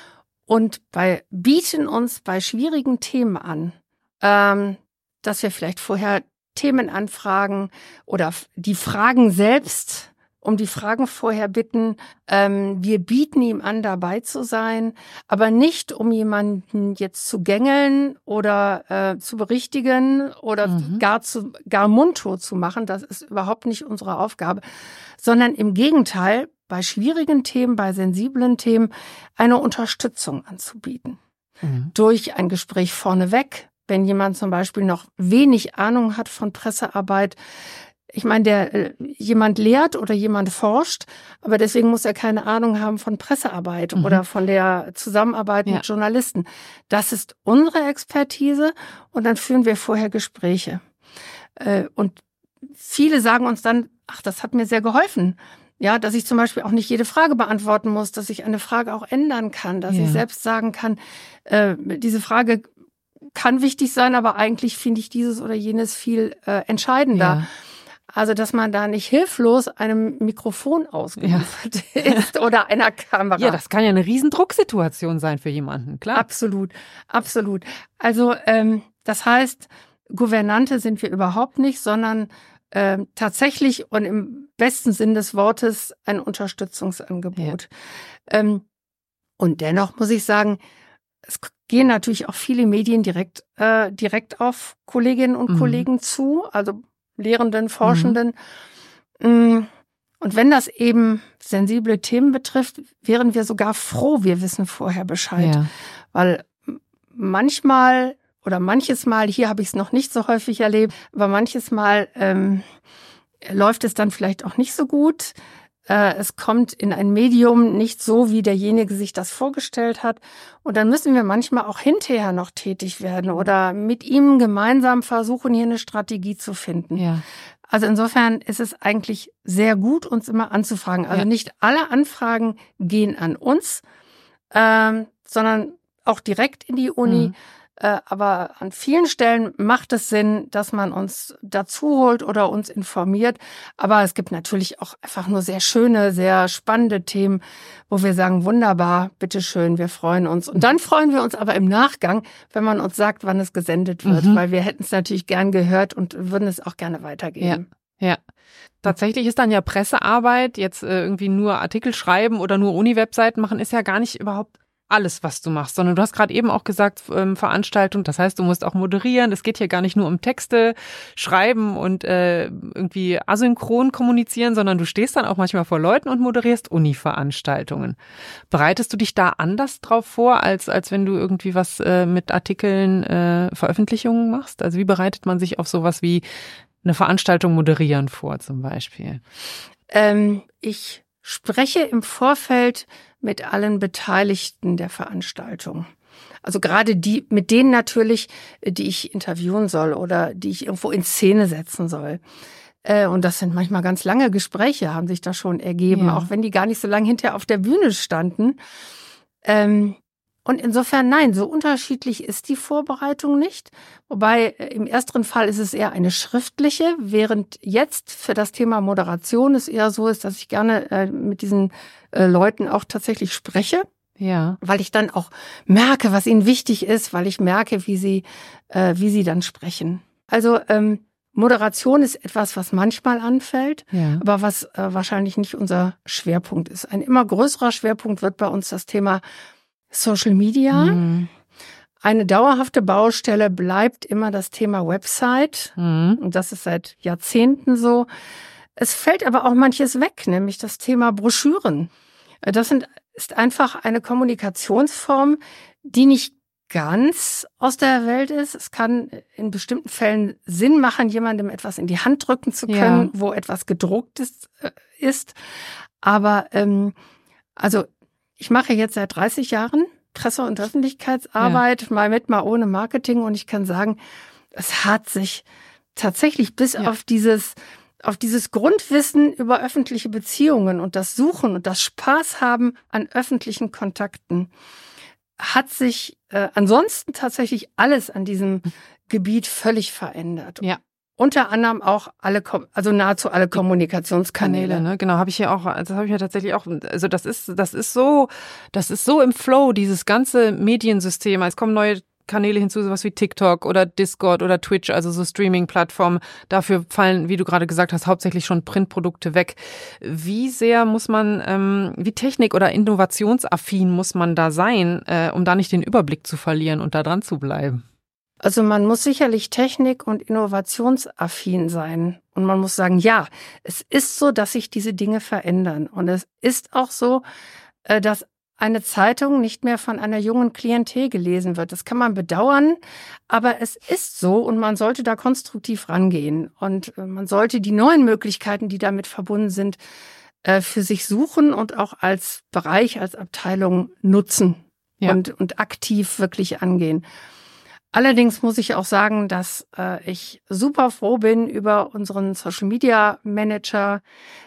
und bei, bieten uns bei schwierigen Themen an, ähm, dass wir vielleicht vorher Themen anfragen oder die Fragen selbst, um die Fragen vorher bitten. Ähm, wir bieten ihm an, dabei zu sein, aber nicht, um jemanden jetzt zu gängeln oder äh, zu berichtigen oder Mhm. gar zu gar mundtot zu machen. Das ist überhaupt nicht unsere Aufgabe, sondern im Gegenteil, bei schwierigen Themen, bei sensiblen Themen eine Unterstützung anzubieten. Mhm. Durch ein Gespräch vorneweg, wenn jemand zum Beispiel noch wenig Ahnung hat von Pressearbeit. Ich meine, der äh, jemand lehrt oder jemand forscht, aber deswegen muss er keine Ahnung haben von Pressearbeit Mhm. oder von der Zusammenarbeit Ja. mit Journalisten. Das ist unsere Expertise und dann führen wir vorher Gespräche. Äh, und viele sagen uns dann, ach, das hat mir sehr geholfen. Ja, dass ich zum Beispiel auch nicht jede Frage beantworten muss, dass ich eine Frage auch ändern kann, dass Ja. ich selbst sagen kann, äh, diese Frage kann wichtig sein, aber eigentlich finde ich dieses oder jenes viel äh, entscheidender. Ja. Also, dass man da nicht hilflos einem Mikrofon ausgeliefert ist oder einer Kamera. Ja, das kann ja eine riesen Drucksituation sein für jemanden, klar. Absolut, absolut. Also, ähm, das heißt, Gouvernante sind wir überhaupt nicht, sondern ähm, tatsächlich und im besten Sinn des Wortes ein Unterstützungsangebot. Ähm, und dennoch muss ich sagen, es gehen natürlich auch viele Medien direkt, äh, direkt auf Kolleginnen und Mhm. Kollegen zu, also Lehrenden, Forschenden. Mhm. Und wenn das eben sensible Themen betrifft, wären wir sogar froh, wir wissen vorher Bescheid. Ja. Weil manchmal oder manches Mal, hier habe ich es noch nicht so häufig erlebt, aber manches Mal ähm, läuft es dann vielleicht auch nicht so gut. Äh, es kommt in ein Medium nicht so, wie derjenige sich das vorgestellt hat. Und dann müssen wir manchmal auch hinterher noch tätig werden oder mit ihm gemeinsam versuchen, hier eine Strategie zu finden. Ja. Also insofern ist es eigentlich sehr gut, uns immer anzufragen. Also Ja. nicht alle Anfragen gehen an uns, ähm, sondern auch direkt in die Uni. Mhm. Äh, aber an vielen Stellen macht es Sinn, dass man uns dazu holt oder uns informiert. Aber es gibt natürlich auch einfach nur sehr schöne, sehr spannende Themen, wo wir sagen, wunderbar, bitteschön, wir freuen uns. Und dann freuen wir uns aber im Nachgang, wenn man uns sagt, wann es gesendet wird, Mhm. weil wir hätten es natürlich gern gehört und würden es auch gerne weitergeben. Ja. Tatsächlich ist dann ja Pressearbeit, jetzt äh, irgendwie nur Artikel schreiben oder nur Uni-Webseiten machen, ist ja gar nicht überhaupt alles, was du machst, sondern du hast gerade eben auch gesagt, ähm, Veranstaltung, das heißt, du musst auch moderieren. Es geht hier gar nicht nur um Texte schreiben und äh, irgendwie asynchron kommunizieren, sondern du stehst dann auch manchmal vor Leuten und moderierst Uni-Veranstaltungen. Bereitest du dich da anders drauf vor, als, als wenn du irgendwie was äh, mit Artikeln, äh, Veröffentlichungen machst? Also wie bereitet man sich auf sowas wie eine Veranstaltung moderieren vor zum Beispiel? Ähm, ich spreche im Vorfeld mit allen Beteiligten der Veranstaltung. Also gerade die, mit denen natürlich, die ich interviewen soll oder die ich irgendwo in Szene setzen soll. Äh, und das sind manchmal ganz lange Gespräche, haben sich da schon ergeben, Ja. auch wenn die gar nicht so lange hinterher auf der Bühne standen. Ähm, und insofern, nein, so unterschiedlich ist die Vorbereitung nicht. Wobei äh, im ersteren Fall ist es eher eine schriftliche, während jetzt für das Thema Moderation es eher so ist, dass ich gerne äh, mit diesen äh, Leuten auch tatsächlich spreche, Ja. weil ich dann auch merke, was ihnen wichtig ist, weil ich merke, wie sie, äh, wie sie dann sprechen. Also ähm, Moderation ist etwas, was manchmal anfällt, ja. aber was äh, wahrscheinlich nicht unser Schwerpunkt ist. Ein immer größerer Schwerpunkt wird bei uns das Thema Social Media. Mhm. Eine dauerhafte Baustelle bleibt immer das Thema Website. Mhm. Und das ist seit Jahrzehnten so. Es fällt aber auch manches weg, nämlich das Thema Broschüren. Das sind, ist einfach eine Kommunikationsform, die nicht ganz aus der Welt ist. Es kann in bestimmten Fällen Sinn machen, jemandem etwas in die Hand drücken zu können, ja. wo etwas gedruckt ist. ist. Aber ähm, also ich mache jetzt seit dreißig Jahren Presse- und Öffentlichkeitsarbeit, ja. mal mit, mal ohne Marketing. Und ich kann sagen, es hat sich tatsächlich bis ja. auf dieses auf dieses Grundwissen über öffentliche Beziehungen und das Suchen und das Spaß haben an öffentlichen Kontakten hat sich äh, ansonsten tatsächlich alles an diesem Gebiet völlig verändert. Ja. Unter anderem auch alle, also nahezu alle Kommunikationskanäle. Kanäle, ne? Genau, habe ich ja auch, das habe ich ja tatsächlich auch, also das ist, das ist so, das ist so im Flow, dieses ganze Mediensystem. Es kommen neue Kanäle hinzu, sowas wie TikTok oder Discord oder Twitch, also so Streaming-Plattformen. Dafür fallen, wie du gerade gesagt hast, hauptsächlich schon Printprodukte weg. Wie sehr muss man, ähm, wie technik- oder innovationsaffin muss man da sein, äh, um da nicht den Überblick zu verlieren und da dran zu bleiben? Also man muss sicherlich technik- und innovationsaffin sein. Und man muss sagen, ja, es ist so, dass sich diese Dinge verändern. Und es ist auch so, dass eine Zeitung nicht mehr von einer jungen Klientel gelesen wird. Das kann man bedauern, aber es ist so und man sollte da konstruktiv rangehen. Und man sollte die neuen Möglichkeiten, die damit verbunden sind, für sich suchen und auch als Bereich, als Abteilung nutzen ja. und, und aktiv wirklich angehen. Allerdings muss ich auch sagen, dass ich super froh bin über unseren Social Media Manager,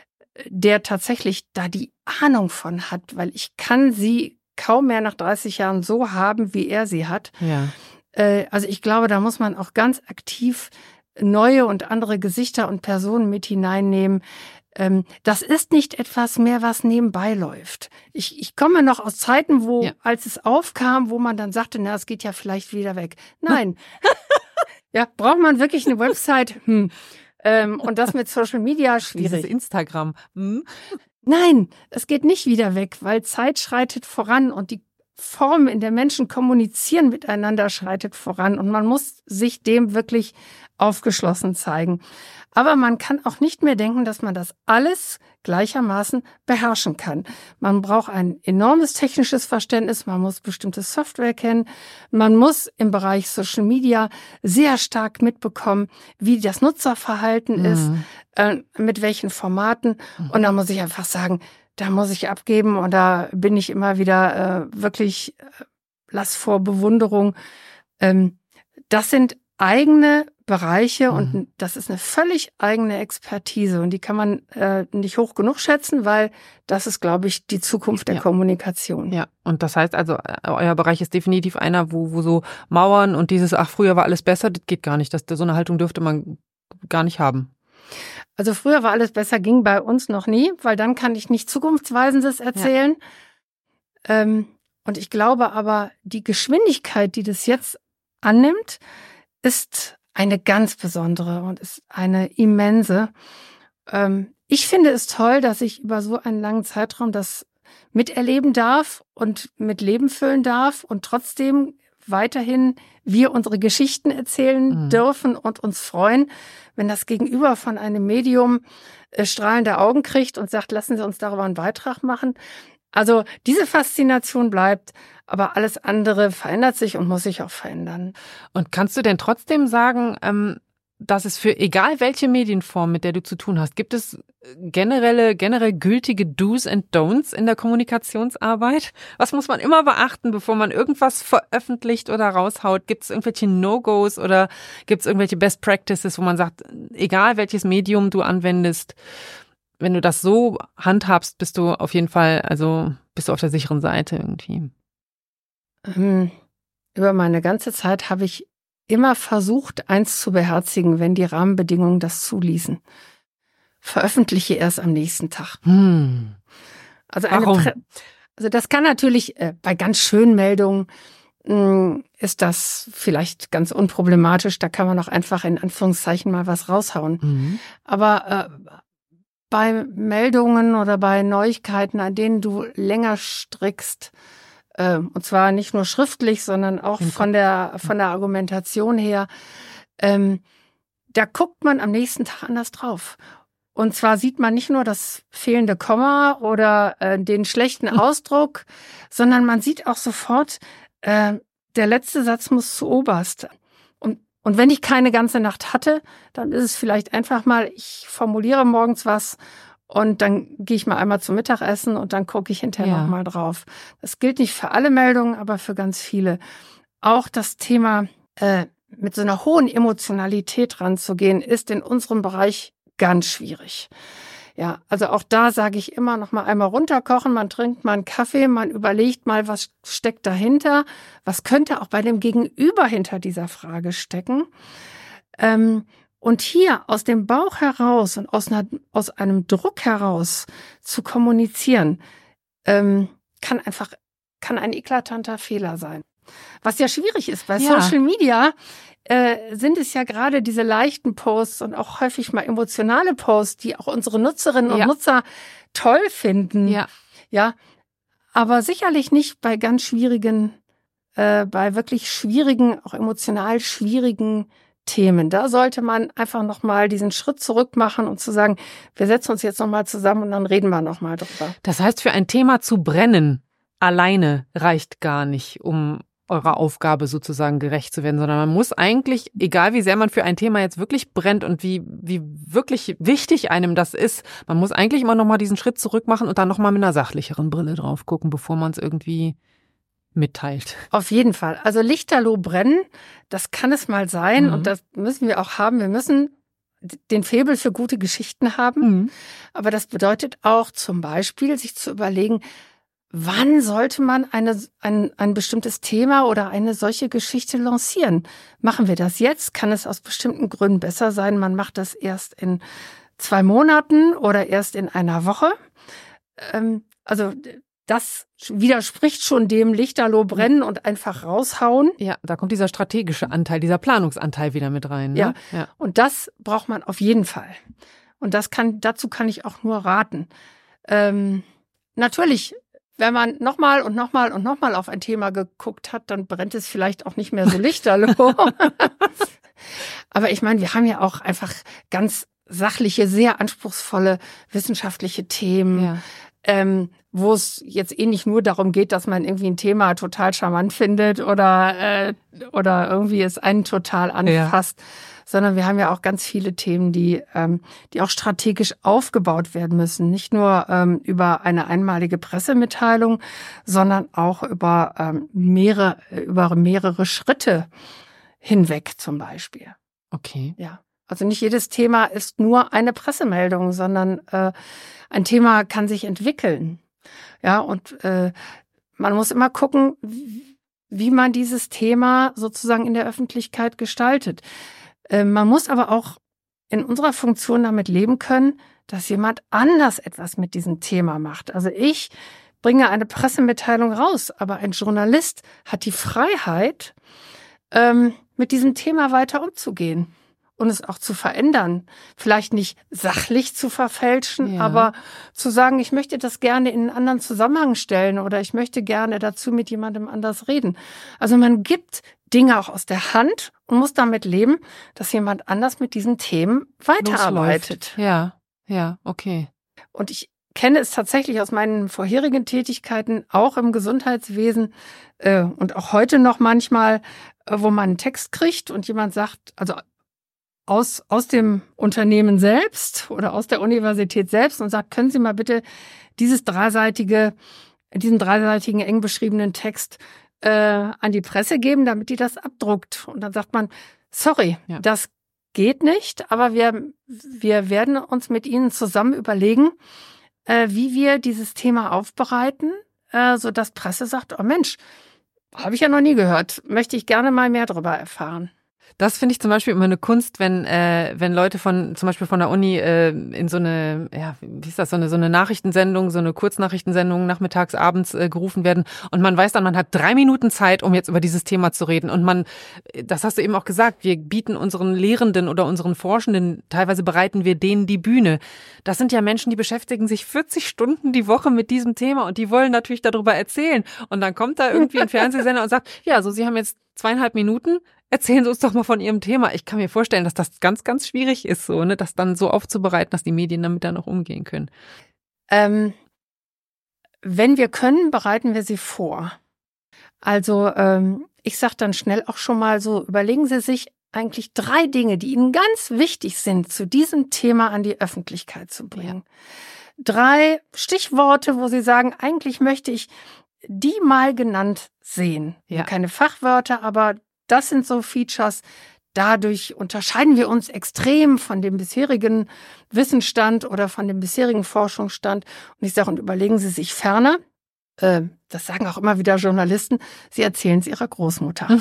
der tatsächlich da die Ahnung von hat, weil ich kann sie kaum mehr nach dreißig Jahren so haben, wie er sie hat. Ja. Also ich glaube, da muss man auch ganz aktiv neue und andere Gesichter und Personen mit hineinnehmen. Das ist nicht etwas mehr, was nebenbei läuft. Ich, ich komme noch aus Zeiten, wo, ja. als es aufkam, wo man dann sagte, na, es geht ja vielleicht wieder weg. Nein. Ja, braucht man wirklich eine Website? Hm. Ähm, und das mit Social Media schwierig. Dieses Instagram. Hm? Nein, es geht nicht wieder weg, weil Zeit schreitet voran und die Form, in der Menschen kommunizieren miteinander, schreitet voran und man muss sich dem wirklich aufgeschlossen zeigen. Aber man kann auch nicht mehr denken, dass man das alles gleichermaßen beherrschen kann. Man braucht ein enormes technisches Verständnis, man muss bestimmte Software kennen, man muss im Bereich Social Media sehr stark mitbekommen, wie das Nutzerverhalten mhm. ist, äh, mit welchen Formaten. Mhm. Und da muss ich einfach sagen, da muss ich abgeben und da bin ich immer wieder äh, wirklich äh, lass vor Bewunderung. Ähm, das sind eigene Bereiche mhm. und das ist eine völlig eigene Expertise und die kann man äh, nicht hoch genug schätzen, weil das ist, glaube ich, die Zukunft der ja. Kommunikation. Ja, und das heißt also, euer Bereich ist definitiv einer, wo, wo so Mauern und dieses, ach, früher war alles besser, das geht gar nicht. Das, so eine Haltung dürfte man gar nicht haben. Also früher war alles besser, ging bei uns noch nie, weil dann kann ich nicht Zukunftsweisendes erzählen. Ja. Ähm, und ich glaube aber, die Geschwindigkeit, die das jetzt annimmt, ist eine ganz besondere und ist eine immense. Ähm, ich finde es toll, dass ich über so einen langen Zeitraum das miterleben darf und mit Leben füllen darf und trotzdem weiterhin wir unsere Geschichten erzählen mhm. dürfen und uns freuen, wenn das Gegenüber von einem Medium äh, strahlende Augen kriegt und sagt, lassen Sie uns darüber einen Beitrag machen. Also diese Faszination bleibt, aber alles andere verändert sich und muss sich auch verändern. Und kannst du denn trotzdem sagen, ähm, dass es für egal welche Medienform, mit der du zu tun hast, gibt es generelle, generell gültige Do's and Don'ts in der Kommunikationsarbeit? Was muss man immer beachten, bevor man irgendwas veröffentlicht oder raushaut? Gibt es irgendwelche No-Gos oder gibt es irgendwelche Best Practices, wo man sagt, egal welches Medium du anwendest, wenn du das so handhabst, bist du auf jeden Fall, also bist du auf der sicheren Seite irgendwie? Ähm, über meine ganze Zeit habe ich immer versucht, eins zu beherzigen, wenn die Rahmenbedingungen das zuließen. Veröffentliche erst am nächsten Tag. Hm. Also, eine Prä- also das kann natürlich äh, bei ganz schönen Meldungen ist das vielleicht ganz unproblematisch. Da kann man auch einfach in Anführungszeichen mal was raushauen. Mhm. Aber äh, bei Meldungen oder bei Neuigkeiten, an denen du länger strickst, äh, und zwar nicht nur schriftlich, sondern auch von der, von der Argumentation her, ähm, da guckt man am nächsten Tag anders drauf. Und zwar sieht man nicht nur das fehlende Komma oder äh, den schlechten Ausdruck, sondern man sieht auch sofort, äh, der letzte Satz muss zu oberst. Und, und wenn ich keine ganze Nacht hatte, dann ist es vielleicht einfach mal, ich formuliere morgens was und dann gehe ich mal einmal zum Mittagessen und dann gucke ich hinterher ja. nochmal drauf. Das gilt nicht für alle Meldungen, aber für ganz viele. Auch das Thema, äh, mit so einer hohen Emotionalität ranzugehen, ist in unserem Bereich ganz schwierig. Ja, also auch da sage ich immer noch mal einmal runterkochen, man trinkt mal einen Kaffee, man überlegt mal, was steckt dahinter, was könnte auch bei dem Gegenüber hinter dieser Frage stecken. Ähm, und hier aus dem Bauch heraus und aus, einer, aus einem Druck heraus zu kommunizieren, ähm, kann einfach, kann ein eklatanter Fehler sein. Was ja schwierig ist bei ja. Social Media, äh, sind es ja gerade diese leichten Posts und auch häufig mal emotionale Posts, die auch unsere Nutzerinnen und ja. Nutzer toll finden. Ja. Ja. Aber sicherlich nicht bei ganz schwierigen, äh, bei wirklich schwierigen, auch emotional schwierigen Themen. Da sollte man einfach nochmal diesen Schritt zurück machen und zu sagen, wir setzen uns jetzt nochmal zusammen und dann reden wir nochmal drüber. Das heißt, für ein Thema zu brennen, alleine reicht gar nicht, um eurer Aufgabe sozusagen gerecht zu werden, sondern man muss eigentlich, egal wie sehr man für ein Thema jetzt wirklich brennt und wie wie wirklich wichtig einem das ist, man muss eigentlich immer noch mal diesen Schritt zurück machen und dann noch mal mit einer sachlicheren Brille drauf gucken, bevor man es irgendwie mitteilt. Auf jeden Fall. Also lichterloh brennen, das kann es mal sein mhm. und das müssen wir auch haben. Wir müssen den Faible für gute Geschichten haben, mhm. aber das bedeutet auch zum Beispiel, sich zu überlegen, wann sollte man eine, ein, ein bestimmtes Thema oder eine solche Geschichte lancieren? Machen wir das jetzt? Kann es aus bestimmten Gründen besser sein? Man macht das erst in zwei Monaten oder erst in einer Woche. Ähm, also das widerspricht schon dem Lichterloh brennen und einfach raushauen. Ja, da kommt dieser strategische Anteil, dieser Planungsanteil wieder mit rein. Ne? Ja. ja, und das braucht man auf jeden Fall. Und das kann, dazu kann ich auch nur raten. Ähm, natürlich, wenn man nochmal und nochmal und nochmal auf ein Thema geguckt hat, dann brennt es vielleicht auch nicht mehr so lichterloh. Aber ich meine, wir haben ja auch einfach ganz sachliche, sehr anspruchsvolle wissenschaftliche Themen, ja. ähm, wo es jetzt eh nicht nur darum geht, dass man irgendwie ein Thema total charmant findet oder, äh, oder irgendwie es einen total anfasst. Ja. Sondern wir haben ja auch ganz viele Themen, die ähm, die auch strategisch aufgebaut werden müssen. Nicht nur ähm, über eine einmalige Pressemitteilung, sondern auch über ähm, mehrere über mehrere Schritte hinweg zum Beispiel. Okay. Ja, also nicht jedes Thema ist nur eine Pressemeldung, sondern äh, ein Thema kann sich entwickeln. Ja, und äh, man muss immer gucken, wie man dieses Thema sozusagen in der Öffentlichkeit gestaltet. Man muss aber auch in unserer Funktion damit leben können, dass jemand anders etwas mit diesem Thema macht. Also ich bringe eine Pressemitteilung raus, aber ein Journalist hat die Freiheit, mit diesem Thema weiter umzugehen und es auch zu verändern. Vielleicht nicht sachlich zu verfälschen, ja. aber zu sagen, ich möchte das gerne in einen anderen Zusammenhang stellen oder ich möchte gerne dazu mit jemandem anders reden. Also man gibt Dinge auch aus der Hand und muss damit leben, dass jemand anders mit diesen Themen weiterarbeitet. Losläuft. Ja, ja, okay. Und ich kenne es tatsächlich aus meinen vorherigen Tätigkeiten, auch im Gesundheitswesen äh, und auch heute noch manchmal, äh, wo man einen Text kriegt und jemand sagt, also aus, aus dem Unternehmen selbst oder aus der Universität selbst und sagt, können Sie mal bitte dieses dreiseitige, diesen dreiseitigen eng beschriebenen Text äh, an die Presse geben, damit die das abdruckt. Und dann sagt man, sorry, ja. das geht nicht, aber wir, wir werden uns mit Ihnen zusammen überlegen, äh, wie wir dieses Thema aufbereiten, äh, sodass Presse sagt, oh Mensch, habe ich ja noch nie gehört, möchte ich gerne mal mehr darüber erfahren. Das finde ich zum Beispiel immer eine Kunst, wenn äh, wenn Leute von zum Beispiel von der Uni äh, in so eine, ja, wie ist das, so eine so eine Nachrichtensendung, so eine Kurznachrichtensendung nachmittags, abends äh, gerufen werden und man weiß dann, man hat drei Minuten Zeit, um jetzt über dieses Thema zu reden und man, das hast du eben auch gesagt, wir bieten unseren Lehrenden oder unseren Forschenden, teilweise bereiten wir denen die Bühne. Das sind ja Menschen, die beschäftigen sich vierzig Stunden die Woche mit diesem Thema und die wollen natürlich darüber erzählen und dann kommt da irgendwie ein Fernsehsender und sagt, ja, so Sie haben jetzt zweieinhalb Minuten, erzählen Sie uns doch mal von Ihrem Thema. Ich kann mir vorstellen, dass das ganz, ganz schwierig ist, so, ne, das dann so aufzubereiten, dass die Medien damit dann auch umgehen können. Ähm, wenn wir können, bereiten wir sie vor. Also ähm, ich sage dann schnell auch schon mal so, überlegen Sie sich eigentlich drei Dinge, die Ihnen ganz wichtig sind, zu diesem Thema an die Öffentlichkeit zu bringen. Ja. Drei Stichworte, wo Sie sagen, eigentlich möchte ich die mal genannt sehen. Ja. Keine Fachwörter, aber das sind so Features. Dadurch unterscheiden wir uns extrem von dem bisherigen Wissensstand oder von dem bisherigen Forschungsstand. Und ich sage, und überlegen Sie sich ferner, äh, das sagen auch immer wieder Journalisten, Sie erzählen es Ihrer Großmutter.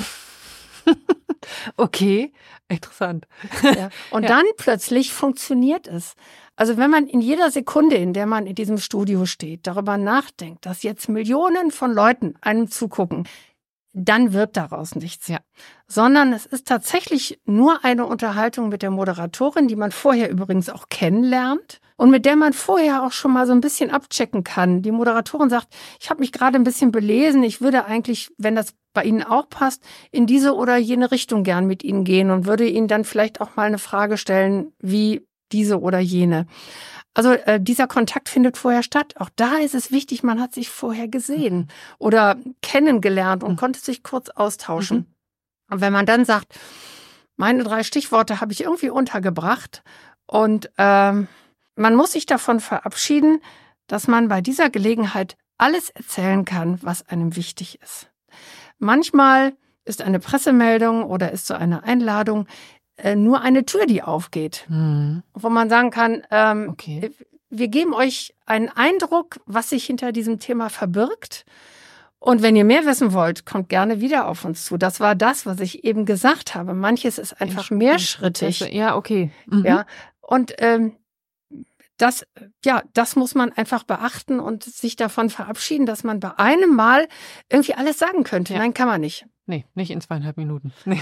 Okay, interessant. Ja. Und ja. Dann plötzlich funktioniert es. Also wenn man in jeder Sekunde, in der man in diesem Studio steht, darüber nachdenkt, dass jetzt Millionen von Leuten einem zugucken, dann wird daraus nichts. Ja. Sondern es ist tatsächlich nur eine Unterhaltung mit der Moderatorin, die man vorher übrigens auch kennenlernt und mit der man vorher auch schon mal so ein bisschen abchecken kann. Die Moderatorin sagt, ich habe mich gerade ein bisschen belesen, ich würde eigentlich, wenn das bei Ihnen auch passt, in diese oder jene Richtung gern mit Ihnen gehen und würde Ihnen dann vielleicht auch mal eine Frage stellen, wie diese oder jene. Also äh, dieser Kontakt findet vorher statt. Auch da ist es wichtig, man hat sich vorher gesehen oder kennengelernt und mhm. konnte sich kurz austauschen. Mhm. Und wenn man dann sagt, meine drei Stichworte habe ich irgendwie untergebracht und ähm, man muss sich davon verabschieden, dass man bei dieser Gelegenheit alles erzählen kann, was einem wichtig ist. Manchmal ist eine Pressemeldung oder ist so eine Einladung nur eine Tür, die aufgeht, mhm. wo man sagen kann, ähm, okay. wir geben euch einen Eindruck, was sich hinter diesem Thema verbirgt. Und wenn ihr mehr wissen wollt, kommt gerne wieder auf uns zu. Das war das, was ich eben gesagt habe. Manches ist einfach mehrschrittig. Ja, okay. Mhm. Ja, und ähm, das, ja, das muss man einfach beachten und sich davon verabschieden, dass man bei einem Mal irgendwie alles sagen könnte. Ja. Nein, kann man nicht. Nee, nicht in zweieinhalb Minuten. Nee.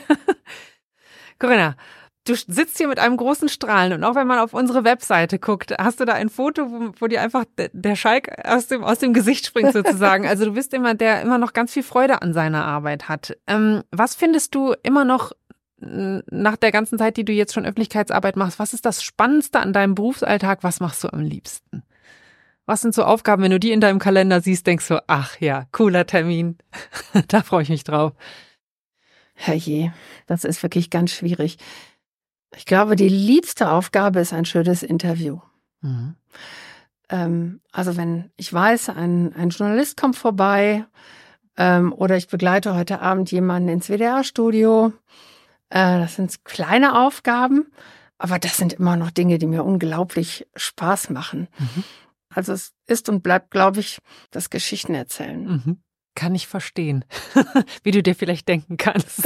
Corinna, du sitzt hier mit einem großen Strahlen und auch wenn man auf unsere Webseite guckt, hast du da ein Foto, wo, wo dir einfach der Schalk aus dem, aus dem Gesicht springt sozusagen. Also du bist jemand, der immer noch ganz viel Freude an seiner Arbeit hat. Ähm, was findest du immer noch nach der ganzen Zeit, die du jetzt schon Öffentlichkeitsarbeit machst, was ist das Spannendste an deinem Berufsalltag? Was machst du am liebsten? Was sind so Aufgaben, wenn du die in deinem Kalender siehst, denkst du, ach ja, cooler Termin, da freue ich mich drauf. Herrje, das ist wirklich ganz schwierig. Ich glaube, die liebste Aufgabe ist ein schönes Interview. Mhm. Ähm, also wenn ich weiß, ein, ein Journalist kommt vorbei ähm, oder ich begleite heute Abend jemanden ins W D R-Studio. Äh, das sind kleine Aufgaben, aber das sind immer noch Dinge, die mir unglaublich Spaß machen. Mhm. Also es ist und bleibt, glaube ich, das Geschichtenerzählen. Mhm. Kann ich verstehen, wie du dir vielleicht denken kannst.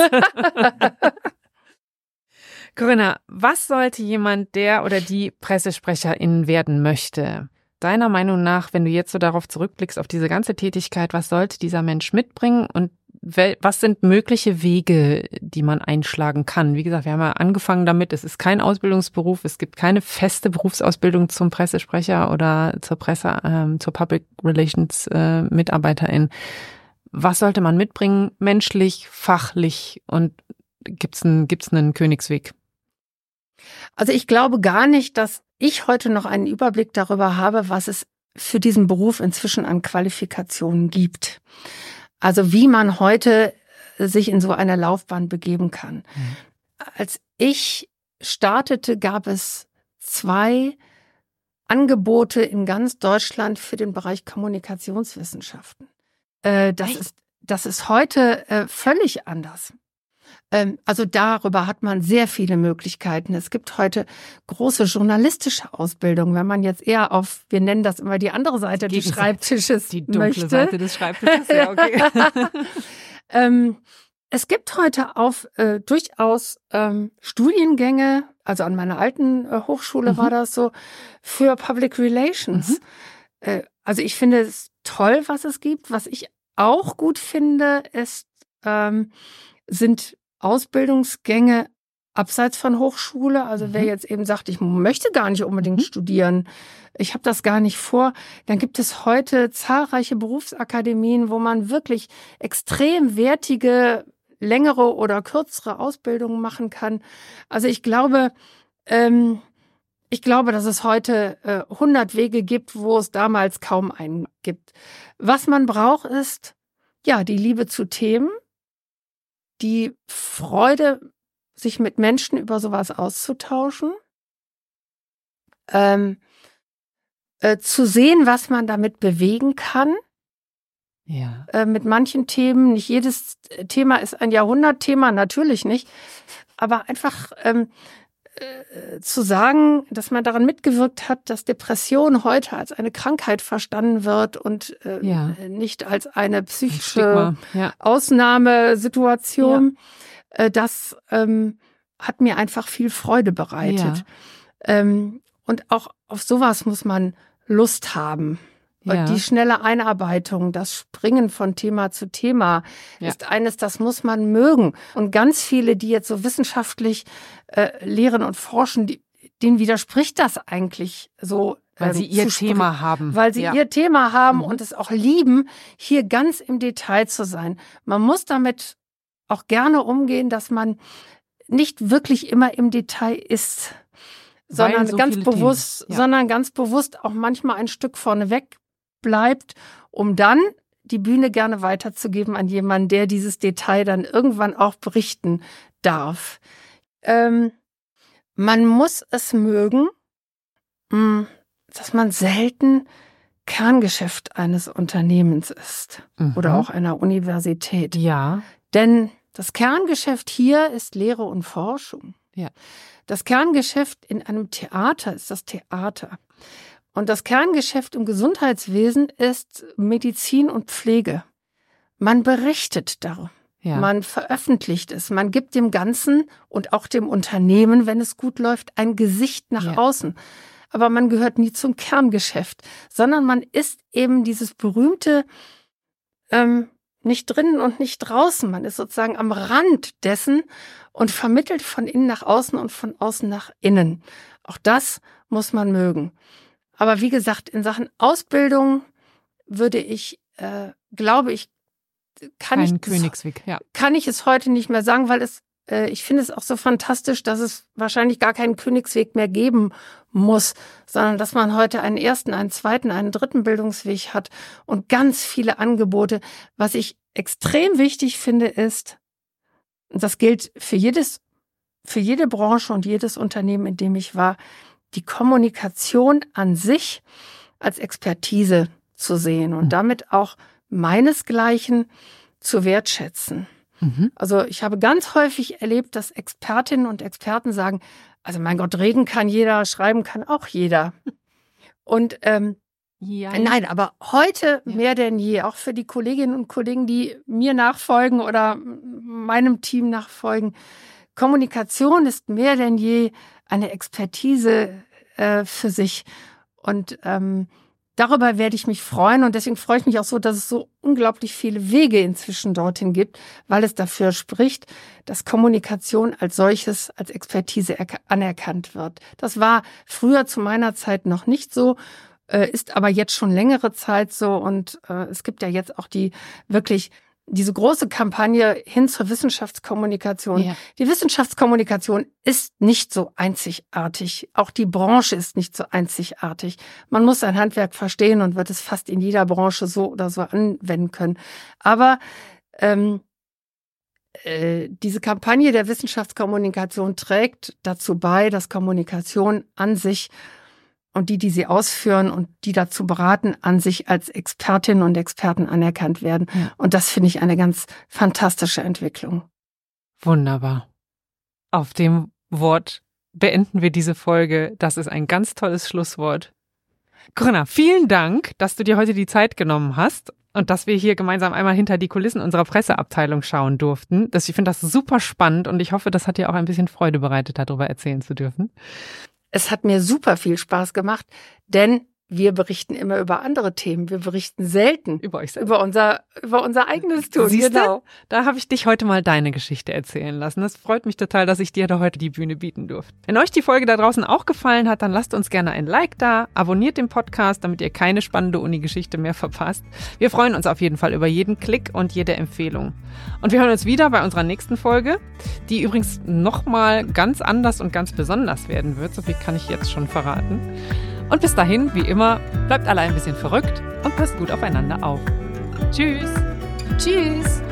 Corinna, was sollte jemand, der oder die Pressesprecherin werden möchte, deiner Meinung nach, wenn du jetzt so darauf zurückblickst, auf diese ganze Tätigkeit, was sollte dieser Mensch mitbringen und was sind mögliche Wege, die man einschlagen kann? Wie gesagt, wir haben ja angefangen damit, es ist kein Ausbildungsberuf, es gibt keine feste Berufsausbildung zum Pressesprecher oder zur Presse, ähm, zur Public Relations äh, Mitarbeiterin. Was sollte man mitbringen, menschlich, fachlich und gibt's einen, gibt's einen Königsweg? Also ich glaube gar nicht, dass ich heute noch einen Überblick darüber habe, was es für diesen Beruf inzwischen an Qualifikationen gibt. Also wie man heute sich in so eine Laufbahn begeben kann. Mhm. Als ich startete, gab es zwei Angebote in ganz Deutschland für den Bereich Kommunikationswissenschaften. Äh, das Echt? ist, das ist heute äh, völlig anders. Ähm, also darüber hat man sehr viele Möglichkeiten. Es gibt heute große journalistische Ausbildung, wenn man jetzt eher auf, wir nennen das immer die andere Seite des Schreibtisches die dunkle möchte. Seite des Schreibtisches, ja, okay. ähm, Es gibt heute auf äh, durchaus ähm, Studiengänge, also an meiner alten äh, Hochschule mhm. war das so, für Public Relations. Mhm. Äh, also ich finde es toll, was es gibt. Was ich auch gut finde, ist, ähm, sind Ausbildungsgänge abseits von Hochschule. Also mhm. wer jetzt eben sagt, ich möchte gar nicht unbedingt mhm. studieren, ich habe das gar nicht vor, dann gibt es heute zahlreiche Berufsakademien, wo man wirklich extrem wertige, längere oder kürzere Ausbildungen machen kann. Also ich glaube, ähm, ich glaube, dass es heute äh, hundert Wege gibt, wo es damals kaum einen gibt. Was man braucht, ist ja die Liebe zu Themen, die Freude, sich mit Menschen über sowas auszutauschen, ähm, äh, zu sehen, was man damit bewegen kann. Ja. Äh, mit manchen Themen, nicht jedes Thema ist ein Jahrhundertthema, natürlich nicht, aber einfach ähm, äh, zu sagen, dass man daran mitgewirkt hat, dass Depression heute als eine Krankheit verstanden wird und äh, ja. nicht als eine psychische ein ja. Ausnahmesituation, ja. äh, das ähm, hat mir einfach viel Freude bereitet. Ja. Ähm, und auch auf sowas muss man Lust haben. Ja. Die schnelle Einarbeitung, das Springen von Thema zu Thema ja. ist eines, das muss man mögen. Und ganz viele, die jetzt so wissenschaftlich äh, lehren und forschen, die, denen widerspricht das eigentlich so. Weil ähm, sie ihr Thema haben. Weil sie ja. ihr Thema haben mhm. und es auch lieben, hier ganz im Detail zu sein. Man muss damit auch gerne umgehen, dass man nicht wirklich immer im Detail ist, sondern so ganz bewusst, ja. sondern ganz bewusst auch manchmal ein Stück vorneweg bleibt, um dann die Bühne gerne weiterzugeben an jemanden, der dieses Detail dann irgendwann auch berichten darf. Ähm, man muss es mögen, mh, dass man selten Kerngeschäft eines Unternehmens ist mhm. oder auch einer Universität. Ja. Denn das Kerngeschäft hier ist Lehre und Forschung. Ja. Das Kerngeschäft in einem Theater ist das Theater. Und das Kerngeschäft im Gesundheitswesen ist Medizin und Pflege. Man berichtet darüber, ja. man veröffentlicht es, man gibt dem Ganzen und auch dem Unternehmen, wenn es gut läuft, ein Gesicht nach ja. außen. Aber man gehört nie zum Kerngeschäft, sondern man ist eben dieses berühmte ähm, nicht drinnen und nicht draußen. Man ist sozusagen am Rand dessen und vermittelt von innen nach außen und von außen nach innen. Auch das muss man mögen. Aber wie gesagt, in Sachen Ausbildung würde ich, äh, glaube ich, kann Kein ich Königsweg, ja. kann ich es heute nicht mehr sagen, weil es, äh, ich finde es auch so fantastisch, dass es wahrscheinlich gar keinen Königsweg mehr geben muss, sondern dass man heute einen ersten, einen zweiten, einen dritten Bildungsweg hat und ganz viele Angebote. Was ich extrem wichtig finde, ist, und das gilt für jedes, für jede Branche und jedes Unternehmen, in dem ich war, die Kommunikation an sich als Expertise zu sehen und damit auch meinesgleichen zu wertschätzen. Mhm. Also ich habe ganz häufig erlebt, dass Expertinnen und Experten sagen, also mein Gott, reden kann jeder, schreiben kann auch jeder. Und ähm, ja, nein, aber heute ja. mehr denn je, auch für die Kolleginnen und Kollegen, die mir nachfolgen oder meinem Team nachfolgen, Kommunikation ist mehr denn je eine Expertise äh, für sich. Und ähm, darüber werde ich mich freuen. Und deswegen freue ich mich auch so, dass es so unglaublich viele Wege inzwischen dorthin gibt, weil es dafür spricht, dass Kommunikation als solches, als Expertise anerkannt wird. Das war früher zu meiner Zeit noch nicht so, äh, ist aber jetzt schon längere Zeit so. Und äh, es gibt ja jetzt auch die wirklich diese große Kampagne hin zur Wissenschaftskommunikation. Ja. Die Wissenschaftskommunikation ist nicht so einzigartig. Auch die Branche ist nicht so einzigartig. Man muss sein Handwerk verstehen und wird es fast in jeder Branche so oder so anwenden können. Aber ähm, äh, diese Kampagne der Wissenschaftskommunikation trägt dazu bei, dass Kommunikation an sich und die, die sie ausführen und die dazu beraten, an sich als Expertinnen und Experten anerkannt werden. Ja. Und das finde ich eine ganz fantastische Entwicklung. Wunderbar. Auf dem Wort beenden wir diese Folge. Das ist ein ganz tolles Schlusswort. Corinna, vielen Dank, dass du dir heute die Zeit genommen hast. und dass wir hier gemeinsam einmal hinter die Kulissen unserer Presseabteilung schauen durften. Das, ich finde das super spannend und ich hoffe, das hat dir auch ein bisschen Freude bereitet, darüber erzählen zu dürfen. Es hat mir super viel Spaß gemacht, denn wir berichten immer über andere Themen. Wir berichten selten über euch selbst. Über unser, über unser eigenes Tun. Siehst du? Genau. Da habe ich dich heute mal deine Geschichte erzählen lassen. Das freut mich total, dass ich dir da heute die Bühne bieten durfte. Wenn euch die Folge da draußen auch gefallen hat, dann lasst uns gerne ein Like da, abonniert den Podcast, damit ihr keine spannende Uni-Geschichte mehr verpasst. Wir freuen uns auf jeden Fall über jeden Klick und jede Empfehlung. Und wir hören uns wieder bei unserer nächsten Folge, die übrigens nochmal ganz anders und ganz besonders werden wird. So viel kann ich jetzt schon verraten. Und bis dahin, wie immer, bleibt alle ein bisschen verrückt und passt gut aufeinander auf. Tschüss! Tschüss!